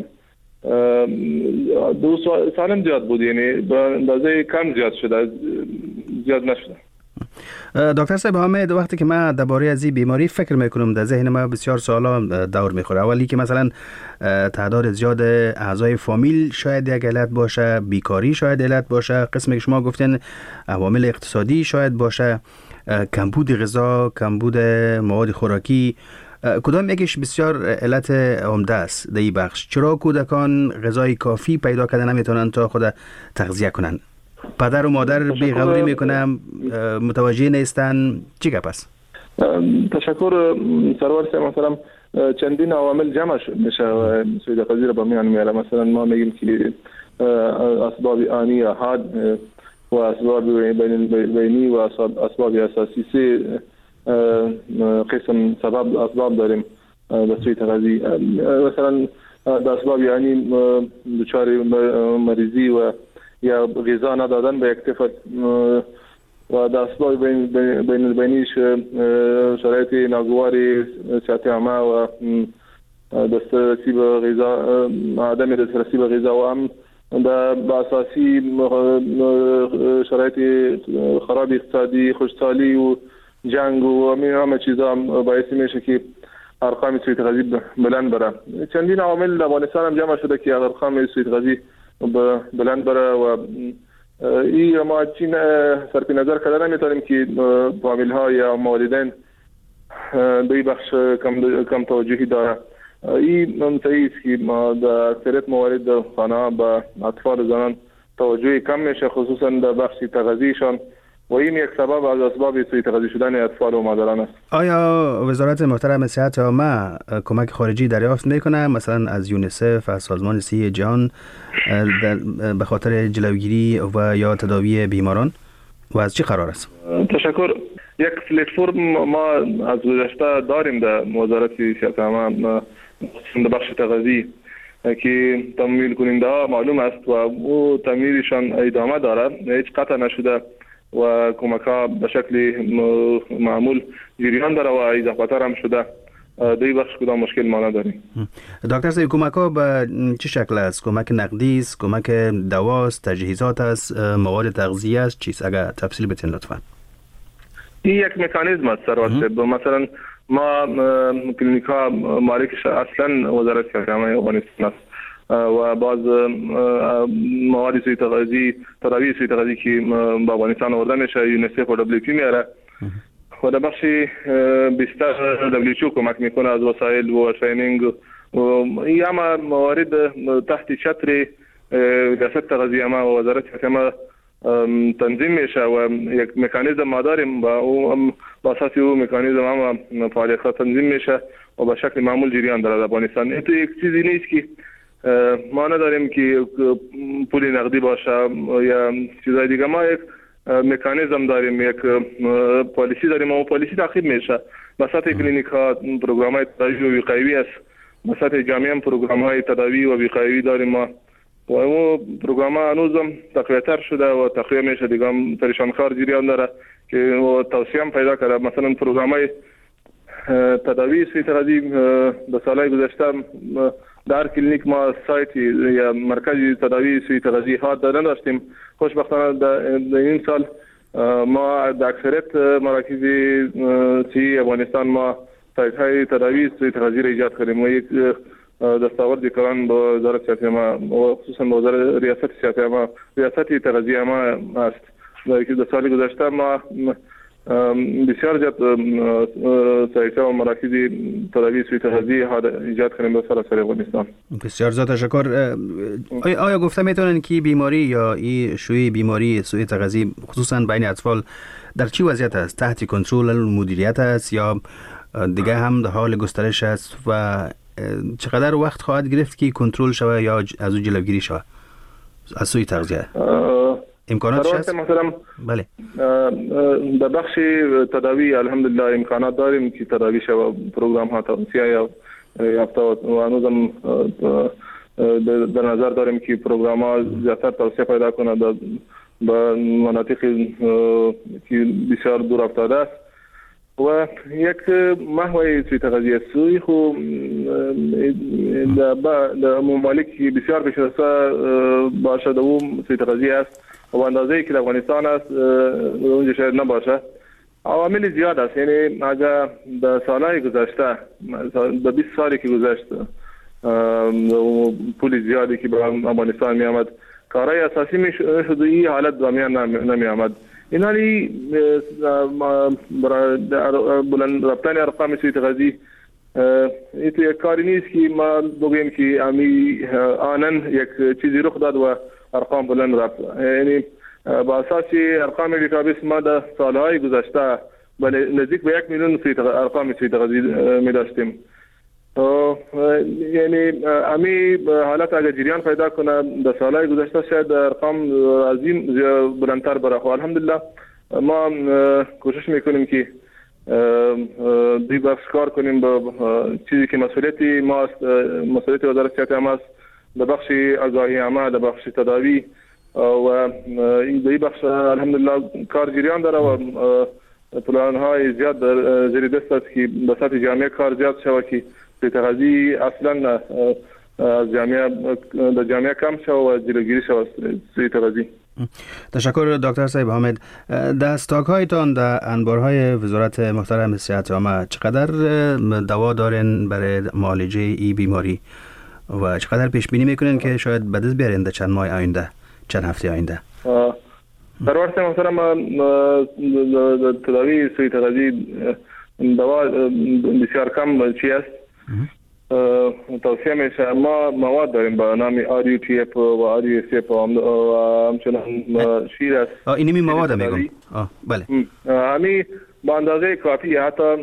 دو سال هم زیاد بود، یعنی به اندازه کم زیاد شده، زیاد نشده. دکتر صاحب حامد، وقتی که من درباره از این بیماری فکر میکنم در ذهن ما بسیار سوالا دور میخوره. اولی که مثلا تعداد زیاد اعضای فامیل شاید یک علت باشه، بیکاری شاید علت باشه، قسمی که شما گفتین عوامل اقتصادی شاید باشه، کمبود غذا، کمبود مواد خوراکی. کدام یکیش بسیار علت عمده است در این بخش؟ چرا کودکان غذای کافی پیدا کردن نمیتونن تا خود تغذیه کنن؟ پدر و مادر بی‌غوری میکنن، متوجه نیستن، چی گپ است؟ تشکر سرور صاحب. مثلا چندین عوامل جمع میشه و سوء تغذیه را به میان میاره. مثلا ما میگیم که اسباب آنی یا حاد و اسباب بینی و اسباب اساسی، سه قسم سبب اسباب داریم به سوء تغذیه. مثلا د اسباب یعنی دچار مریضی و یا غذا ندادن به یک طفل و در اسباب بین البینیش شرایط ناگواری صحت عامه و دسترسی به غذا، عدم دسترسی به غذا و هم به اساسی شرایط خراب اقتصادی، خشکسالی و جنگ و همه چیزا باعث میشه که ارقام سوء تغذیه بلند بره. چندین عوامل در افغانستان هم جمع شده که ارقام سوء تغذیه بلند بره و این ما چین صرف نظر کردن نمیتونیم که فامیل ها یا والدین به این بخش کم, کم توجهی داره. این منطقی است که ما در اکثریت موارد خانه با اطفال و زنان توجهی کم میشه، خصوصا در بخش تغذیهشان و این یک سبب از اسباب سوء تغذیه شدن اطفال و مادران است. آیا وزارت محترم صحت عامه کمک خارجی دریافت میکنه، مثلا از یونیسف، از سازمان صحی جهان، به خاطر جلوگیری و یا تداوی بیماران و از چی قرار است؟ تشکر. یک پلتفرم ما از گذشته داریم در وزارت صحت عامه در بخش تغذیه که تمویل کننده ها معلوم است و او تمویلشان ادامه داره، هیچ قطع نشده و کمک ها به شکل معمول جریان داره و اضافه تر هم شده. دوی بخش کدام مشکل ما نداریم. دکتر صاحب، کمک ها به چه شکل است؟ کمک نقدی است، کمک دواست، تجهیزات است، مواد تغذیه است، چیست؟ اگر تفصیل بتین لطفا. این یک مکانیزم است سروت. مثلا ما کلینیک ها مالکش اصلا وزارت صحت عامه افغانستان است و بعض مواد سوء تغذیه، تداوی سوء تغذیه که به افغانستان آورده میشه یونیسف و دبلیو پی میاره و در بخش بیشتر دبلیو پی کمک میکنه از وسایل و ترینینگ و این همه موارد تحت چتر ریاست تغذیه ما و وزارت صحت عامه تنظیم میشه و یک مکانیزم ما داریم با او با اساس او مکانیزم هم فعالیت تنظیم میشه و به شکل معمول جریان داره در افغانستان. این تو یک چیزی نیست که ما نداریم که پول نقدی باشه یا چیزای دیگه. ما یک مکانیزم داریم، یک پالیسی داریم و پالیسی تعقیب میشه. به سطح کلینیک ها پروگرام های تداوی و وقایوی است، به سطح جامعه هم پروگرام های تداوی و وقایوی داریم ما و اون پروگرام ها هنوزم تقویتر شده و تقویه میشه دیگه هم پریشانخوار جریان داره که توسعه هم پیدا کرده. مثلا پروگرام های تداوی سوء تغذیه در سالهای گذشته در کلینیک ما سایت یا مرکز تداوی سوء تغذیه ها نداشتیم. خوشبختانه در این سال ما در اکثریت مراکز صحی افغانستان ما سایت های تداوی سوء تغذیه را ایجاد کردیم و یک دستاورد کلان با وزارت صحت عامه و خصوصا با وزارت ریاست صحت عامه ریاست تغذیه عامه است که در سال گذشته ما بسیار زیاد سایت ها و مراکز تداوی سوء تغذیه ها ایجاد کردیم به سراسر افغانستان. بسیار زیاد تشکر. آیا, آیا گفته میتونن که بیماری یا این شوی بیماری سوء تغذیه خصوصا بین اطفال در چی وضعیت است؟ تحت کنترل مدیریت است یا دیگه هم در حال گسترش است و چقدر وقت خواهد گرفت که کنترل شود یا از او جلوگیری شود از سوء تغذیه؟ امکاناتش هست؟ مثلا بله. در بخش تداوی الحمدلله امکانات داریم که تداوی شود. پروگرام ها توسعه یا یافته و هنوزم در نظر داریم که پروگرام ها زیادتر توسعه پیدا کنه در مناطق که بسیار دور افتاده است و یک محور سوء تغذیه سوی خو در ممالک بسیار پیشرفته باشد و سوء تغذیه است و اندازه‌ای که در افغانستان است اونجا شاید نباشه. عوامل زیاد است، یعنی اگر در سالهای گذشته در بیست سالی که گذشت پول زیادی که به افغانستان می آمد کارهای اساسی می شد و این حالت دامیان نمی آمد. این حالی بلند رفتن ارقام سوء تغذیه این تو یک کاری نیست که ما بگوییم که امی آنن یک چیزی رخ داد و ارقام بلند رفت. یعنی با اساس ارقام دیتابیس ما در سالهای گذشته نزدیک به یک میلیون ارقام سوء تغذیه می داشتیم. یعنی امی حالت اگر جریان پیدا کنه در سالهای گذشته شاید ارقام عظیم بلندتر بره. خب الحمدلله ما کوشش میکنیم که دی بخش کار کنیم با چیزی که مسئولیتی ماست، مسئولیت وزارت صحت عامه است در بخش آگاهی عامه، در بخش تداوی و این دی بخش الحمدلله کار جریان داره و پلان های زیاد در زیر دست است که به سطح جامعه کار زیاد شود که سوء تغذیه اصلا از جامعه در جامعه کم شود و جلوگیری شود سوء تغذیه. تشکر دکتر صاحب حامد. در استاک هایتان در انبارهای وزارت محترم صحت عامه چقدر دوا دارین برای معالجه این بیماری و چقدر پیش بینی میکنین که شاید به دست بیارین در چند ماه آینده، چند هفته آینده؟ در ورسه محترم تداوی سوی تغذی دوا بسیار کم چی است توصیه میشه. ما مواد داریم به نام آر یو تی اف و آر یو سی اف و همچنان شیر است. اینی می مواد میگم. بله. همی با اندازه کافی حتی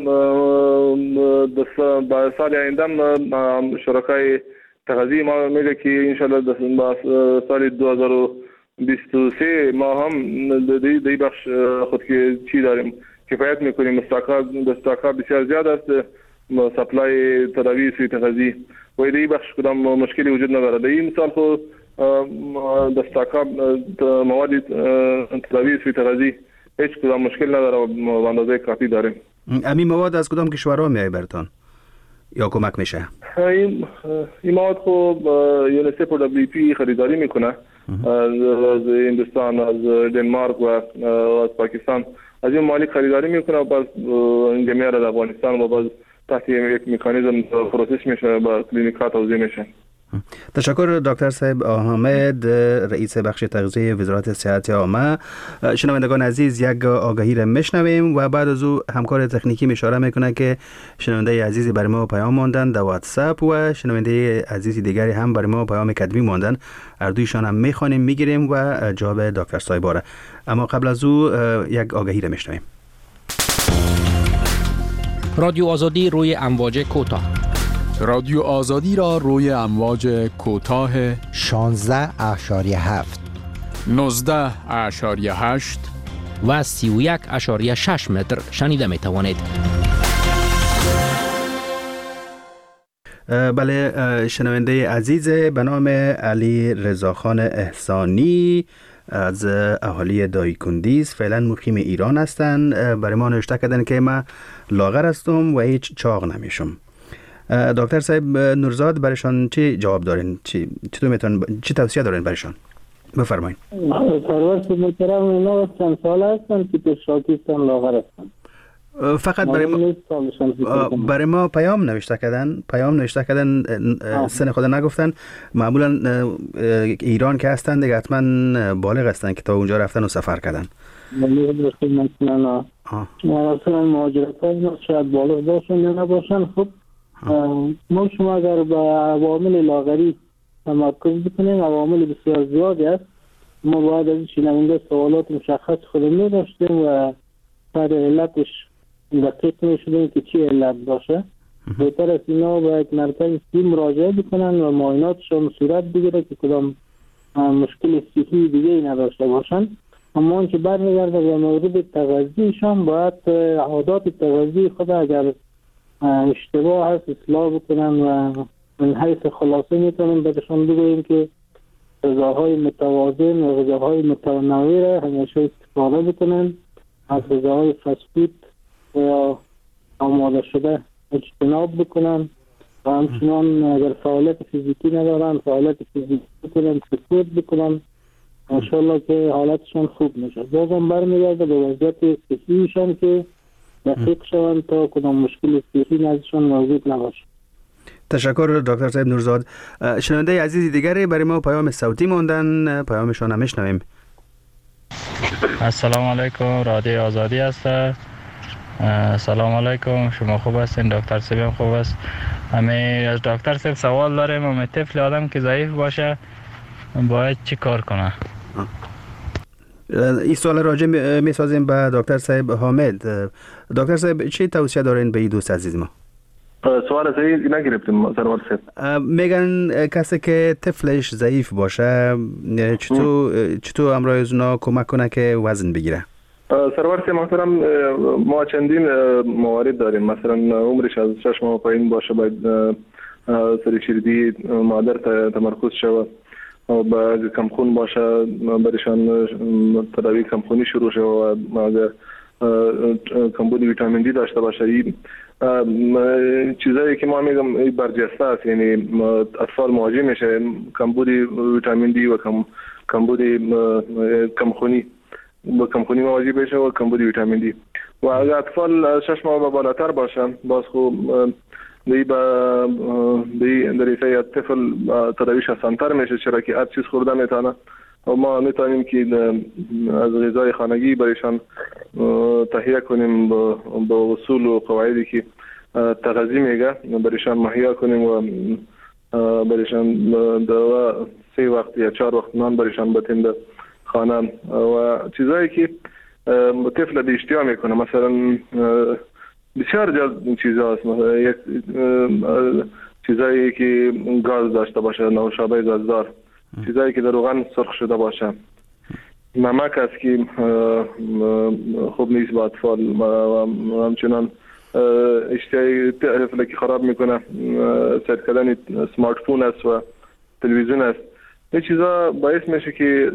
با سال آینده شرکای تغذی ما میگه که انشالله با سال دو هزار و بیست و سه ما هم دی, دی بخش خود که چی داریم کفایت میکنیم. استاکا بسیار زیاد است سپلای تداوی سوی تغذی و دی بخش کدام مشکلی وجود نداره. در این مثال خود دستاکا مواد تداوی سوی تغذی هیچ کدام مشکل نداره و به اندازه کافی داریم. امی مواد از کدام کشورها میای برتان یا کمک میشه؟ این این مواد خب یونیسف و دبلیو پی خریداری میکنه از هندوستان، از دنمارک و از پاکستان. از این مالی خریداری میکنه و باز جمعیه را در افغانستان و باز تحت یک مکانیزم پروسس میشه با کلینیک ها توزیع میشه. تشکر دکتر صاحب حامد، رئیس بخش تغذیه وزارت صحت عامه. شنوندگان عزیز، یک آگهی را میشنویم و بعد از او همکار تکنیکی اشاره میکنه که شنونده عزیزی برای ما پیام ماندن در واتساپ و شنونده عزیزی دیگری هم برای ما پیام کتبی ماندن. هر دویشان هم میخوانیم میگیریم و جواب دکتر صاحب را. اما قبل از او یک آگهی را میشنویم. رادیو آزادی روی امواج کوتاه. رادیو آزادی را روی امواج کوتاه شانزده اشاری هفت، نوزده اشاری هشت و سی و یک اشاری شش متر شنیده می توانید. بله، شنونده عزیز به نام علی رضاخان احسانی از اهالی دایکندیز فعلا مقیم ایران هستند. برای ما نوشته کردن که من لاغر هستم و هیچ چاق نمیشم. دکتر صاحب نورزاد برایشان چی جواب دارین؟ چی چطور میتونن چی توصیه دارین برایشان؟ بفرمایید. سرور محترم، اینا چند سال هستن که پیشاکی هستن، لاغر هستن. فقط برای ما برای ما پیام نوشته کردن پیام نوشته کردن سن خود نگفتن. معمولا ایران که هستن دیگه حتما بالغ هستن که تا اونجا رفتن و سفر کردن. مثلا مثلا مهاجرت ها شاید بالغ باشن یا نباشن. خب ما شما اگر به عوامل لاغری تمرکز بکنیم، عوامل بسیار زیادی است. ما باید از شنونده سوالات مشخص خودمون داشتیم و سر علتش دقیق میشدیم که چی علت باشه. بهتر است اینا به یک مرکز صحی مراجعه بکنن و معایناتشون صورت بگیره که کدام مشکل صحی دیگه ای نداشته باشن. اما اون که برمیگرده به مورد تغذیشان، باید عادات تغذی خود اگر اشتباه هست اصلاح بکنن و من حیث خلاصه میتونیم بهشون بگوییم که غذاهای متوازن و غذاهای متنوع را همیشه استفاده بکنن. از غذاهای فست فود یا آماده شده اجتناب بکنن و همچنان اگر فعالیت فیزیکی ندارن فعالیت فیزیکی بکنن، سپورت بکنن، انشالله که حالتشان خوب میشه. بازم برمیگرده به وضعیت صحیشان که دقیق شوند تا کدام مشکل صحی نزدشان موجود نباشه. تشکر دکتر صاحب نورزاد. شنونده عزیزی دیگری برای ما پیام صوتی ماندن، پیامشان هم میشنویم. السلام علیکم، رادیو آزادی است. سلام علیکم، شما خوب هستین؟ دکتر صاحب خوب است. همه از دکتر صاحب سوال داریم. همه طفل آدم که ضعیف باشه باید چی کار کنه؟ این سوال راجع می سازیم به دکتر صاحب حامد. دکتر صاحب چی توصیه دارین به این دوست عزیز ما؟ سوال صحیح نگرفتیم سرور صاحب. میگن کسی که طفلش ضعیف باشه چطور چطور امروز اونا کمک کنه که وزن بگیره؟ سرور صاحب محترم، ما چندین موارد داریم. مثلا عمرش از شش ماه پایین باشه باید سرشیردی مادر تمرکز شود و با کمخون باشه برشان تداوی کمخونی شروع شد و اگر کمبود ویتامین دی داشته باشه. این چیزایی که ما میگم برجسته است، یعنی اطفال مواجه میشه کمبود ویتامین دی و کم کمبود کمخونی با کمخونی مواجه بشه و کمبود ویتامین دی. و اگر اطفال شش ماه و بالاتر باشن باز خوب دی با دی در ایسای طفل تداویش آسان‌تر میشه، چرا که هر چیز خورده میتونه و ما میتونیم که از غذای خانگی برایشان تهیه کنیم با اصول و قواعدی که تغذیه میگه برایشان مهیا کنیم و برایشان در سه وقت یا چهار وقت نان برایشان بتیم در خانه و چیزایی که طفل به اشتیا میکنه. مثلا بسیار جالب چیز هست، یک چیزایی که گاز داشته باشه، نوشابه گازدار، چیزایی که در روغن سرخ شده باشه، نمک است که خوب نیست با اطفال و همچنان اشتیای طفل که خراب میکنه سرد کردن سمارت فون است و تلویزیون است. این چیزا باعث میشه که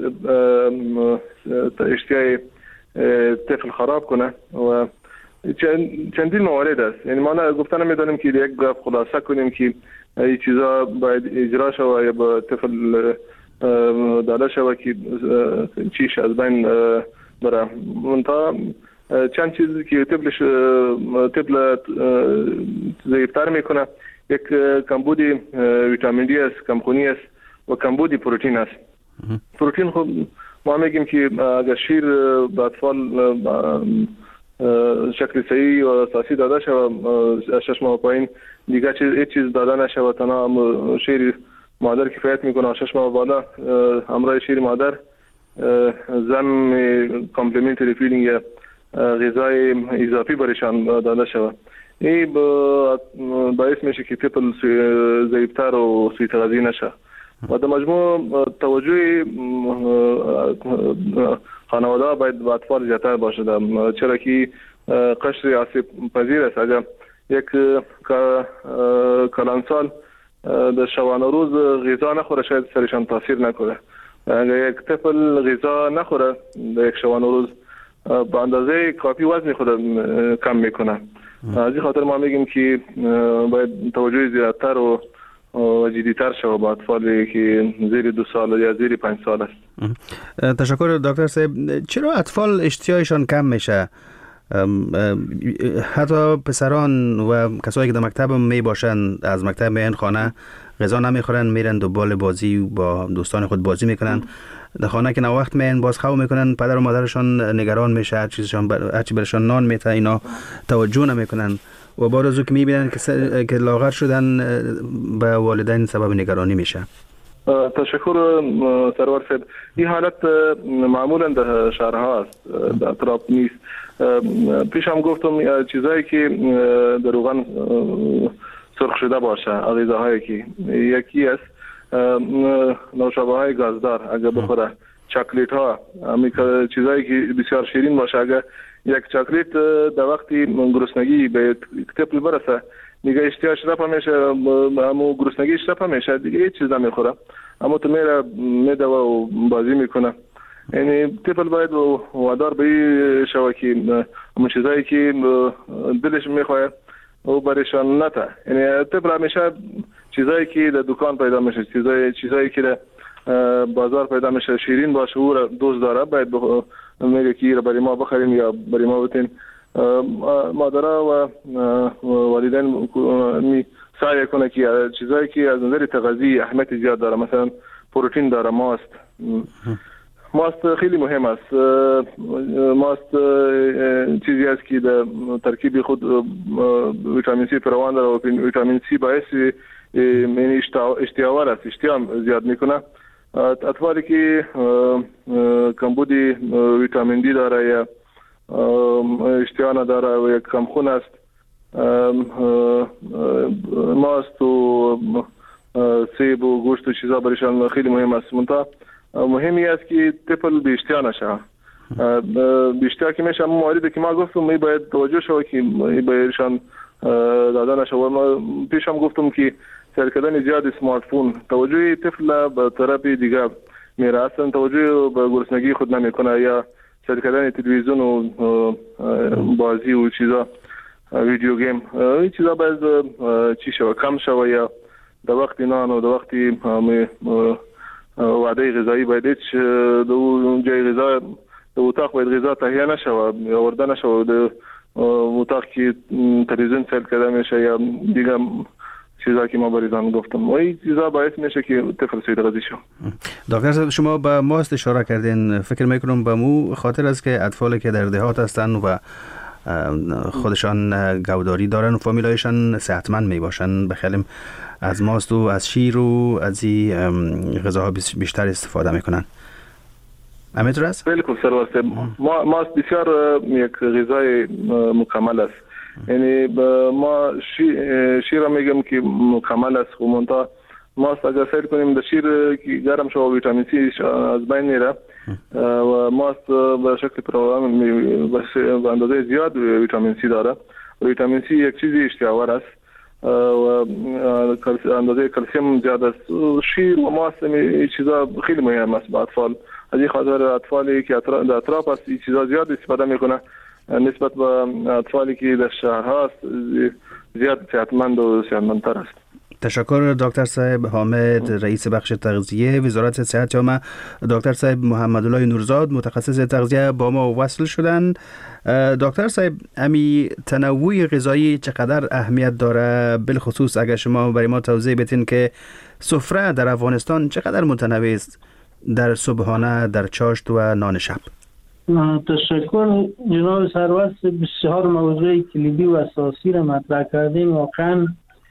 اشتیای طفل خراب کنه و چندین موارد است. یعنی ما گفتن نمیدونیم که یک گفت خلاصه کنیم که این چیزا باید اجرا شود یا با طفل داده شود که چیش از بین بره. منتها چند چیزی که طفلش طفل ضعیفتر میکنه، یک کمبود ویتامین دی است، کمخونی است و کمبود پروتئین است. پروتئین خب ما میگیم که اگر شیر به اطفال شکل صحیح و اساسی داده شود شش ماه پایین دیگه چیز هیچ چیز داده نشود، تنها شیر مادر کفایت میکنه. شش ماه بالا همراه شیر مادر زن کامپلیمنتری فیدینگ یا غذای اضافی برایشان داده شود. این باعث میشه که طفل ضعیفتر و سوی تغذیه نشه و در مجموع توجه خانواده باید به اطفال زیادتر باشه، چرا که قشر آسیب پذیر است. اگر یک کلانسال در شبانه روز غذا نخوره شاید سرشان تاثیر نکنه. اگر یک طفل غذا نخوره در یک شبانه روز به اندازه کافی وزن خود کم میکنه. از این خاطر ما میگیم که باید توجه زیادتر و و جدی‌تر شود با اطفالی که زیر دو سال یا زیر پنج سال است. تشکر دکتر صاحب. چرا اطفال اشتیایشان کم میشه؟ حتی پسران و کسایی که در مکتب می باشن از مکتب میان خانه غذا نمیخورن، میرن دنبال بازی با دوستان خود بازی میکنن. در خانه که نه وقت میان باز خواب میکنن، پدر و مادرشان نگران میشه، هر چیزشان بر... هر چی برشان نان میته اینا توجه نمیکنن و بعد از او که میبینن که, س... که لاغر شدن به والدین سبب نگرانی میشه. تشکر سرور صاحب. این حالت معمولا در شهرها است، در اطراف نیست. پیش هم گفتم چیزایی که در روغن سرخ شده باشه، غذاهایی که یکی است نوشابه های گازدار اگر بخوره، چاکلیت ها، همین چیزایی که بسیار شیرین باشه. اگر یک چاکلیت در وقتی گرسنگی به طفل برسه دیگه اشتیاقش رفع میشه، همون گرسنگیش رفع میشه، دیگه هیچ چیز نمیخوره، اما تو میره میده و بازی میکنه. یعنی طفل باید وادار به شوه که همون چیزایی که دلش میخواه او برایشان نته. یعنی طفل همیشه چیزایی که در دکان پیدا میشه، چیزایی چیزایی که در بازار پیدا میشه شیرین باشه او را دوست داره، باید میگه که را برای ما بخرین یا برای ما بتین. مادرها و والدین می سعی کنه که چیزایی که از نظر تغذیه اهمیت زیاد داره، مثلا پروتئین داره، ماست ماست خیلی مهم است. ماست چیزی است که در ترکیب خود ویتامین سی فراوان داره و ویتامین سی باعث یعنی اشتیاور است، اشتیام زیاد میکنه. اطفالی که کمبود ویتامین دی داره یا اشتیا نداره و یک کمخون است، ماست و سیب و گوشت و چیزا برایشان خیلی مهم است. منتها مهمی است که طفل به اشتیا نشه. به اشتیا که میشه همون مواردی که ما گفتم می باید توجه شود که بایدشان داده نشه. و پیش هم گفتم که سر کردن زیاد سمارت فون توجه طفل به طرف دیگه میره، اصلا توجه به گرسنگی خود نمیکنه یا سر کردن تلویزیون و بازی و چیزا، ویدیو گیم، این چیزا باید چی شود کم شود یا در وقت نان و در وقتی وعده غذایی باید هیچ در جای غذا در اتاق باید غذا تهیه نشود یا ورده نشود. در اتاق که تلویزیون سر کرده میشه یا دیگه چیزا که ما بریزان گفتم و این چیزا باعث میشه که طفل سوی تغذیه شه. دکتر صاحب شما به ماست اشاره کردین، فکر میکنم به مو خاطر است که اطفالی که در دهات هستن و خودشان گوداری دارن و فامیلایشان صحتمند می باشن بخیالیم از ماست و از شیر و از این غذاها بیشتر استفاده میکنن. همینطور است؟ بالکل سرواسته. ما ماست بسیار یک غذای مکمل است. یعنی ما شیر میگم که مکمل است، خب منتها ماست اگر سیر کنیم در شیر که گرم شو ویتامین سی از بین میره و ماست به شکل پروام به اندازه زیاد ویتامین سی داره. ویتامین سی یک چیزی اشتیاور است و اندازه کلسیم زیاد است. شیر و ماست این چیزا خیلی مهم است با اطفال. از این خاطر اطفالی که در اطراف است این چیزا زیاد استفاده میکنه نسبت به اطفالی که در شهر هست زیاد صحتمند و صحتمندتر است. تشکر دکتر صاحب حامد، رئیس بخش تغذیه وزارت صحت عامه. دکتر صاحب محمدالله نورزاد متخصص تغذیه با ما وصل شدن. دکتر صاحب امی تنوع غذایی چقدر اهمیت داره، بالخصوص اگر شما برای ما توضیح بدین که سفره در افغانستان چقدر متنوع است در صبحانه، در چاشت و نان شب؟ تشکر جناب سرورست، بسیار موضوع کلیدی و اساسی را مطرح کردین. واقعا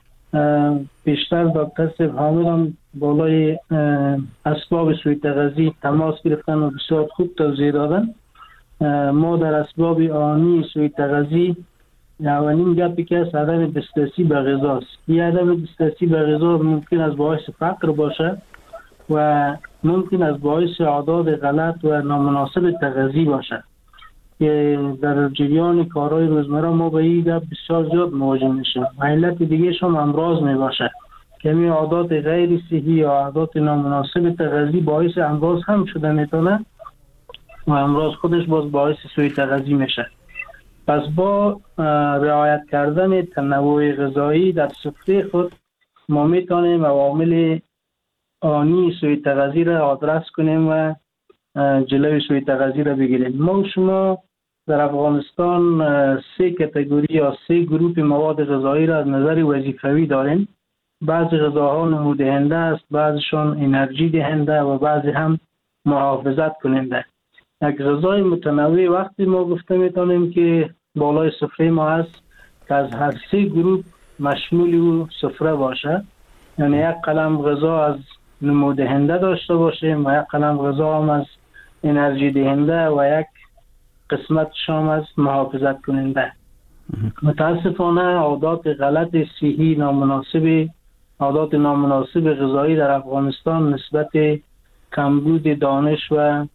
بیشتر دکتر صاحب حامد هم بالای اسباب سوء تغذیه تماس گرفتن و بسیار خوب توضیح دادن. ما در اسباب آنی سوء تغذیه اولین گپی که است عدم دسترسی به غذاست. این عدم دسترسی به غذا ممکن است باعث فقر باشه و ممکن است باعث عادات غلط و نامناسب تغذیه باشه که در جریان کارهای روزمره ما به این گپ بسیار زیاد مواجه میشیم. علت دیگه هم امراض می باشه که این عادات غیر صحی یا عادات نامناسب تغذیه باعث امراض هم شده میتونه و امراض خودش باز باعث سوء تغذیه میشه. پس با رعایت کردن تنوع غذایی در سفره خود ما میتونیم عوامل آنی سوء تغذیه را آدرس کنیم و جلوی سوء تغذیه را بگیریم. ما شما در افغانستان سه کاتگوری یا سه گروه مواد غذایی را از نظر وظیفوی داریم. بعضی غذاها نمودهنده است، بعضیشون انرژی دهنده و بعضی هم محافظت کننده. یک غذای متنوع وقتی ما گفته میتونیم که بالای سفره ما هست که از هر سه گروه مشمول و سفره باشه، یعنی یک قلم غذا از نمودهنده داشته باشیم و یک قلم غذا هم از انرژی دهنده و یک قسمت شام از محافظت کننده. متاسفانه عادات غلط صحی نامناسب عادات نامناسب غذایی در افغانستان نسبت کمبود دانش و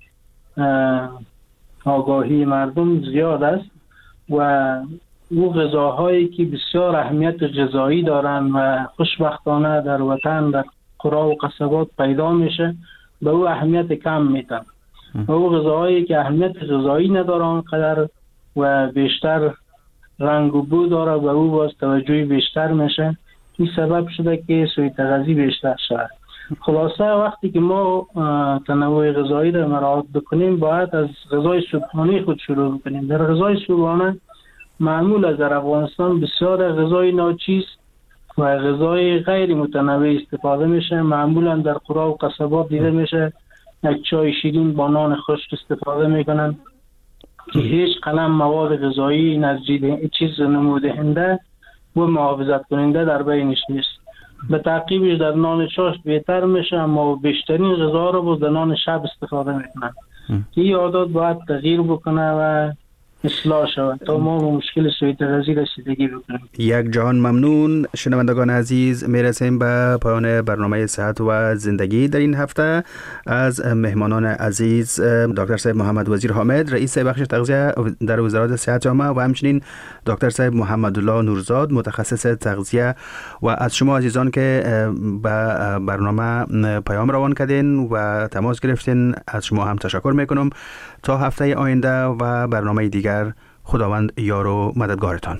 آگاهی مردم زیاد است و او غذاهایی که بسیار اهمیت غذایی دارند و خوشبختانه در وطن در قرا و قصبات پیدا میشه به او اهمیت کم میدن و او غذاهایی که اهمیت غذایی ندارن آنقدر و بیشتر رنگ و بو داره و او باز توجهی بیشتر میشه. این سبب شده که سوء تغذیه بیشتر شود. خلاصه وقتی که ما تنوع غذایی را مراعات بکنیم باید از غذای صبحانه خود شروع بکنیم. در غذای صبحانه معمول از در افغانستان بسیار غذای ناچیز و غذای غیر متنوع استفاده میشه. معمولا در قرا و قصبات دیده میشه یک چای شیرین با نان خشک استفاده میکنن که هیچ قلم مواد غذایی نزدیک چیز نمودهنده و محافظت کننده در بینش نیست. به تعقیبش در نان چاشت بهتر میشه اما بیشترین غذا رو با نان شب استفاده میکنن. این عادات باید تغییر بکنه و اصلاح شود تا ما به مشکل سوء تغذیه رسیدگی بکنیم. یک جهان ممنون. شنوندگان عزیز، میرسیم به پایان برنامه صحت و زندگی در این هفته. از مهمانان عزیز دکتر صاحب محمد وزیر حامد، رئیس بخش تغذیه در وزارت صحت عامه و همچنین دکتر صاحب محمدالله نورزاد متخصص تغذیه و از شما عزیزان که به برنامه پیام روان کردین و تماس گرفتین از شما هم تشکر میکنم. تا هفته آینده و برنامه دیگر، خداوند یار و مددگارتان.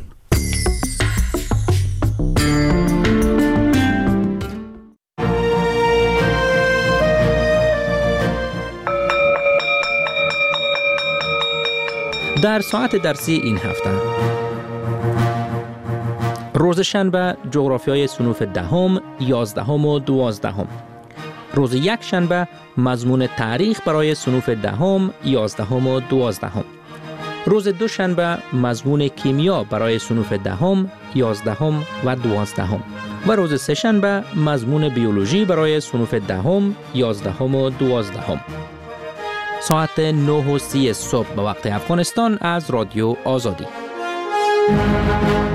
در ساعت درسی این هفته روز شنبه جغرافیای صنوف دهم، یازدهم و دوازدهم. روز یک شنبه مضمون تاریخ برای صنوف دهم، یازدهم و دوازدهم. روز دوشنبه مضمون کیمیا برای صنوف دهم، یازدهم و دوازدهم. و روز سه شنبه مضمون بیولوژی برای صنوف دهم، یازدهم و دوازدهم. ساعت نه و سی صبح به وقت افغانستان از رادیو آزادی.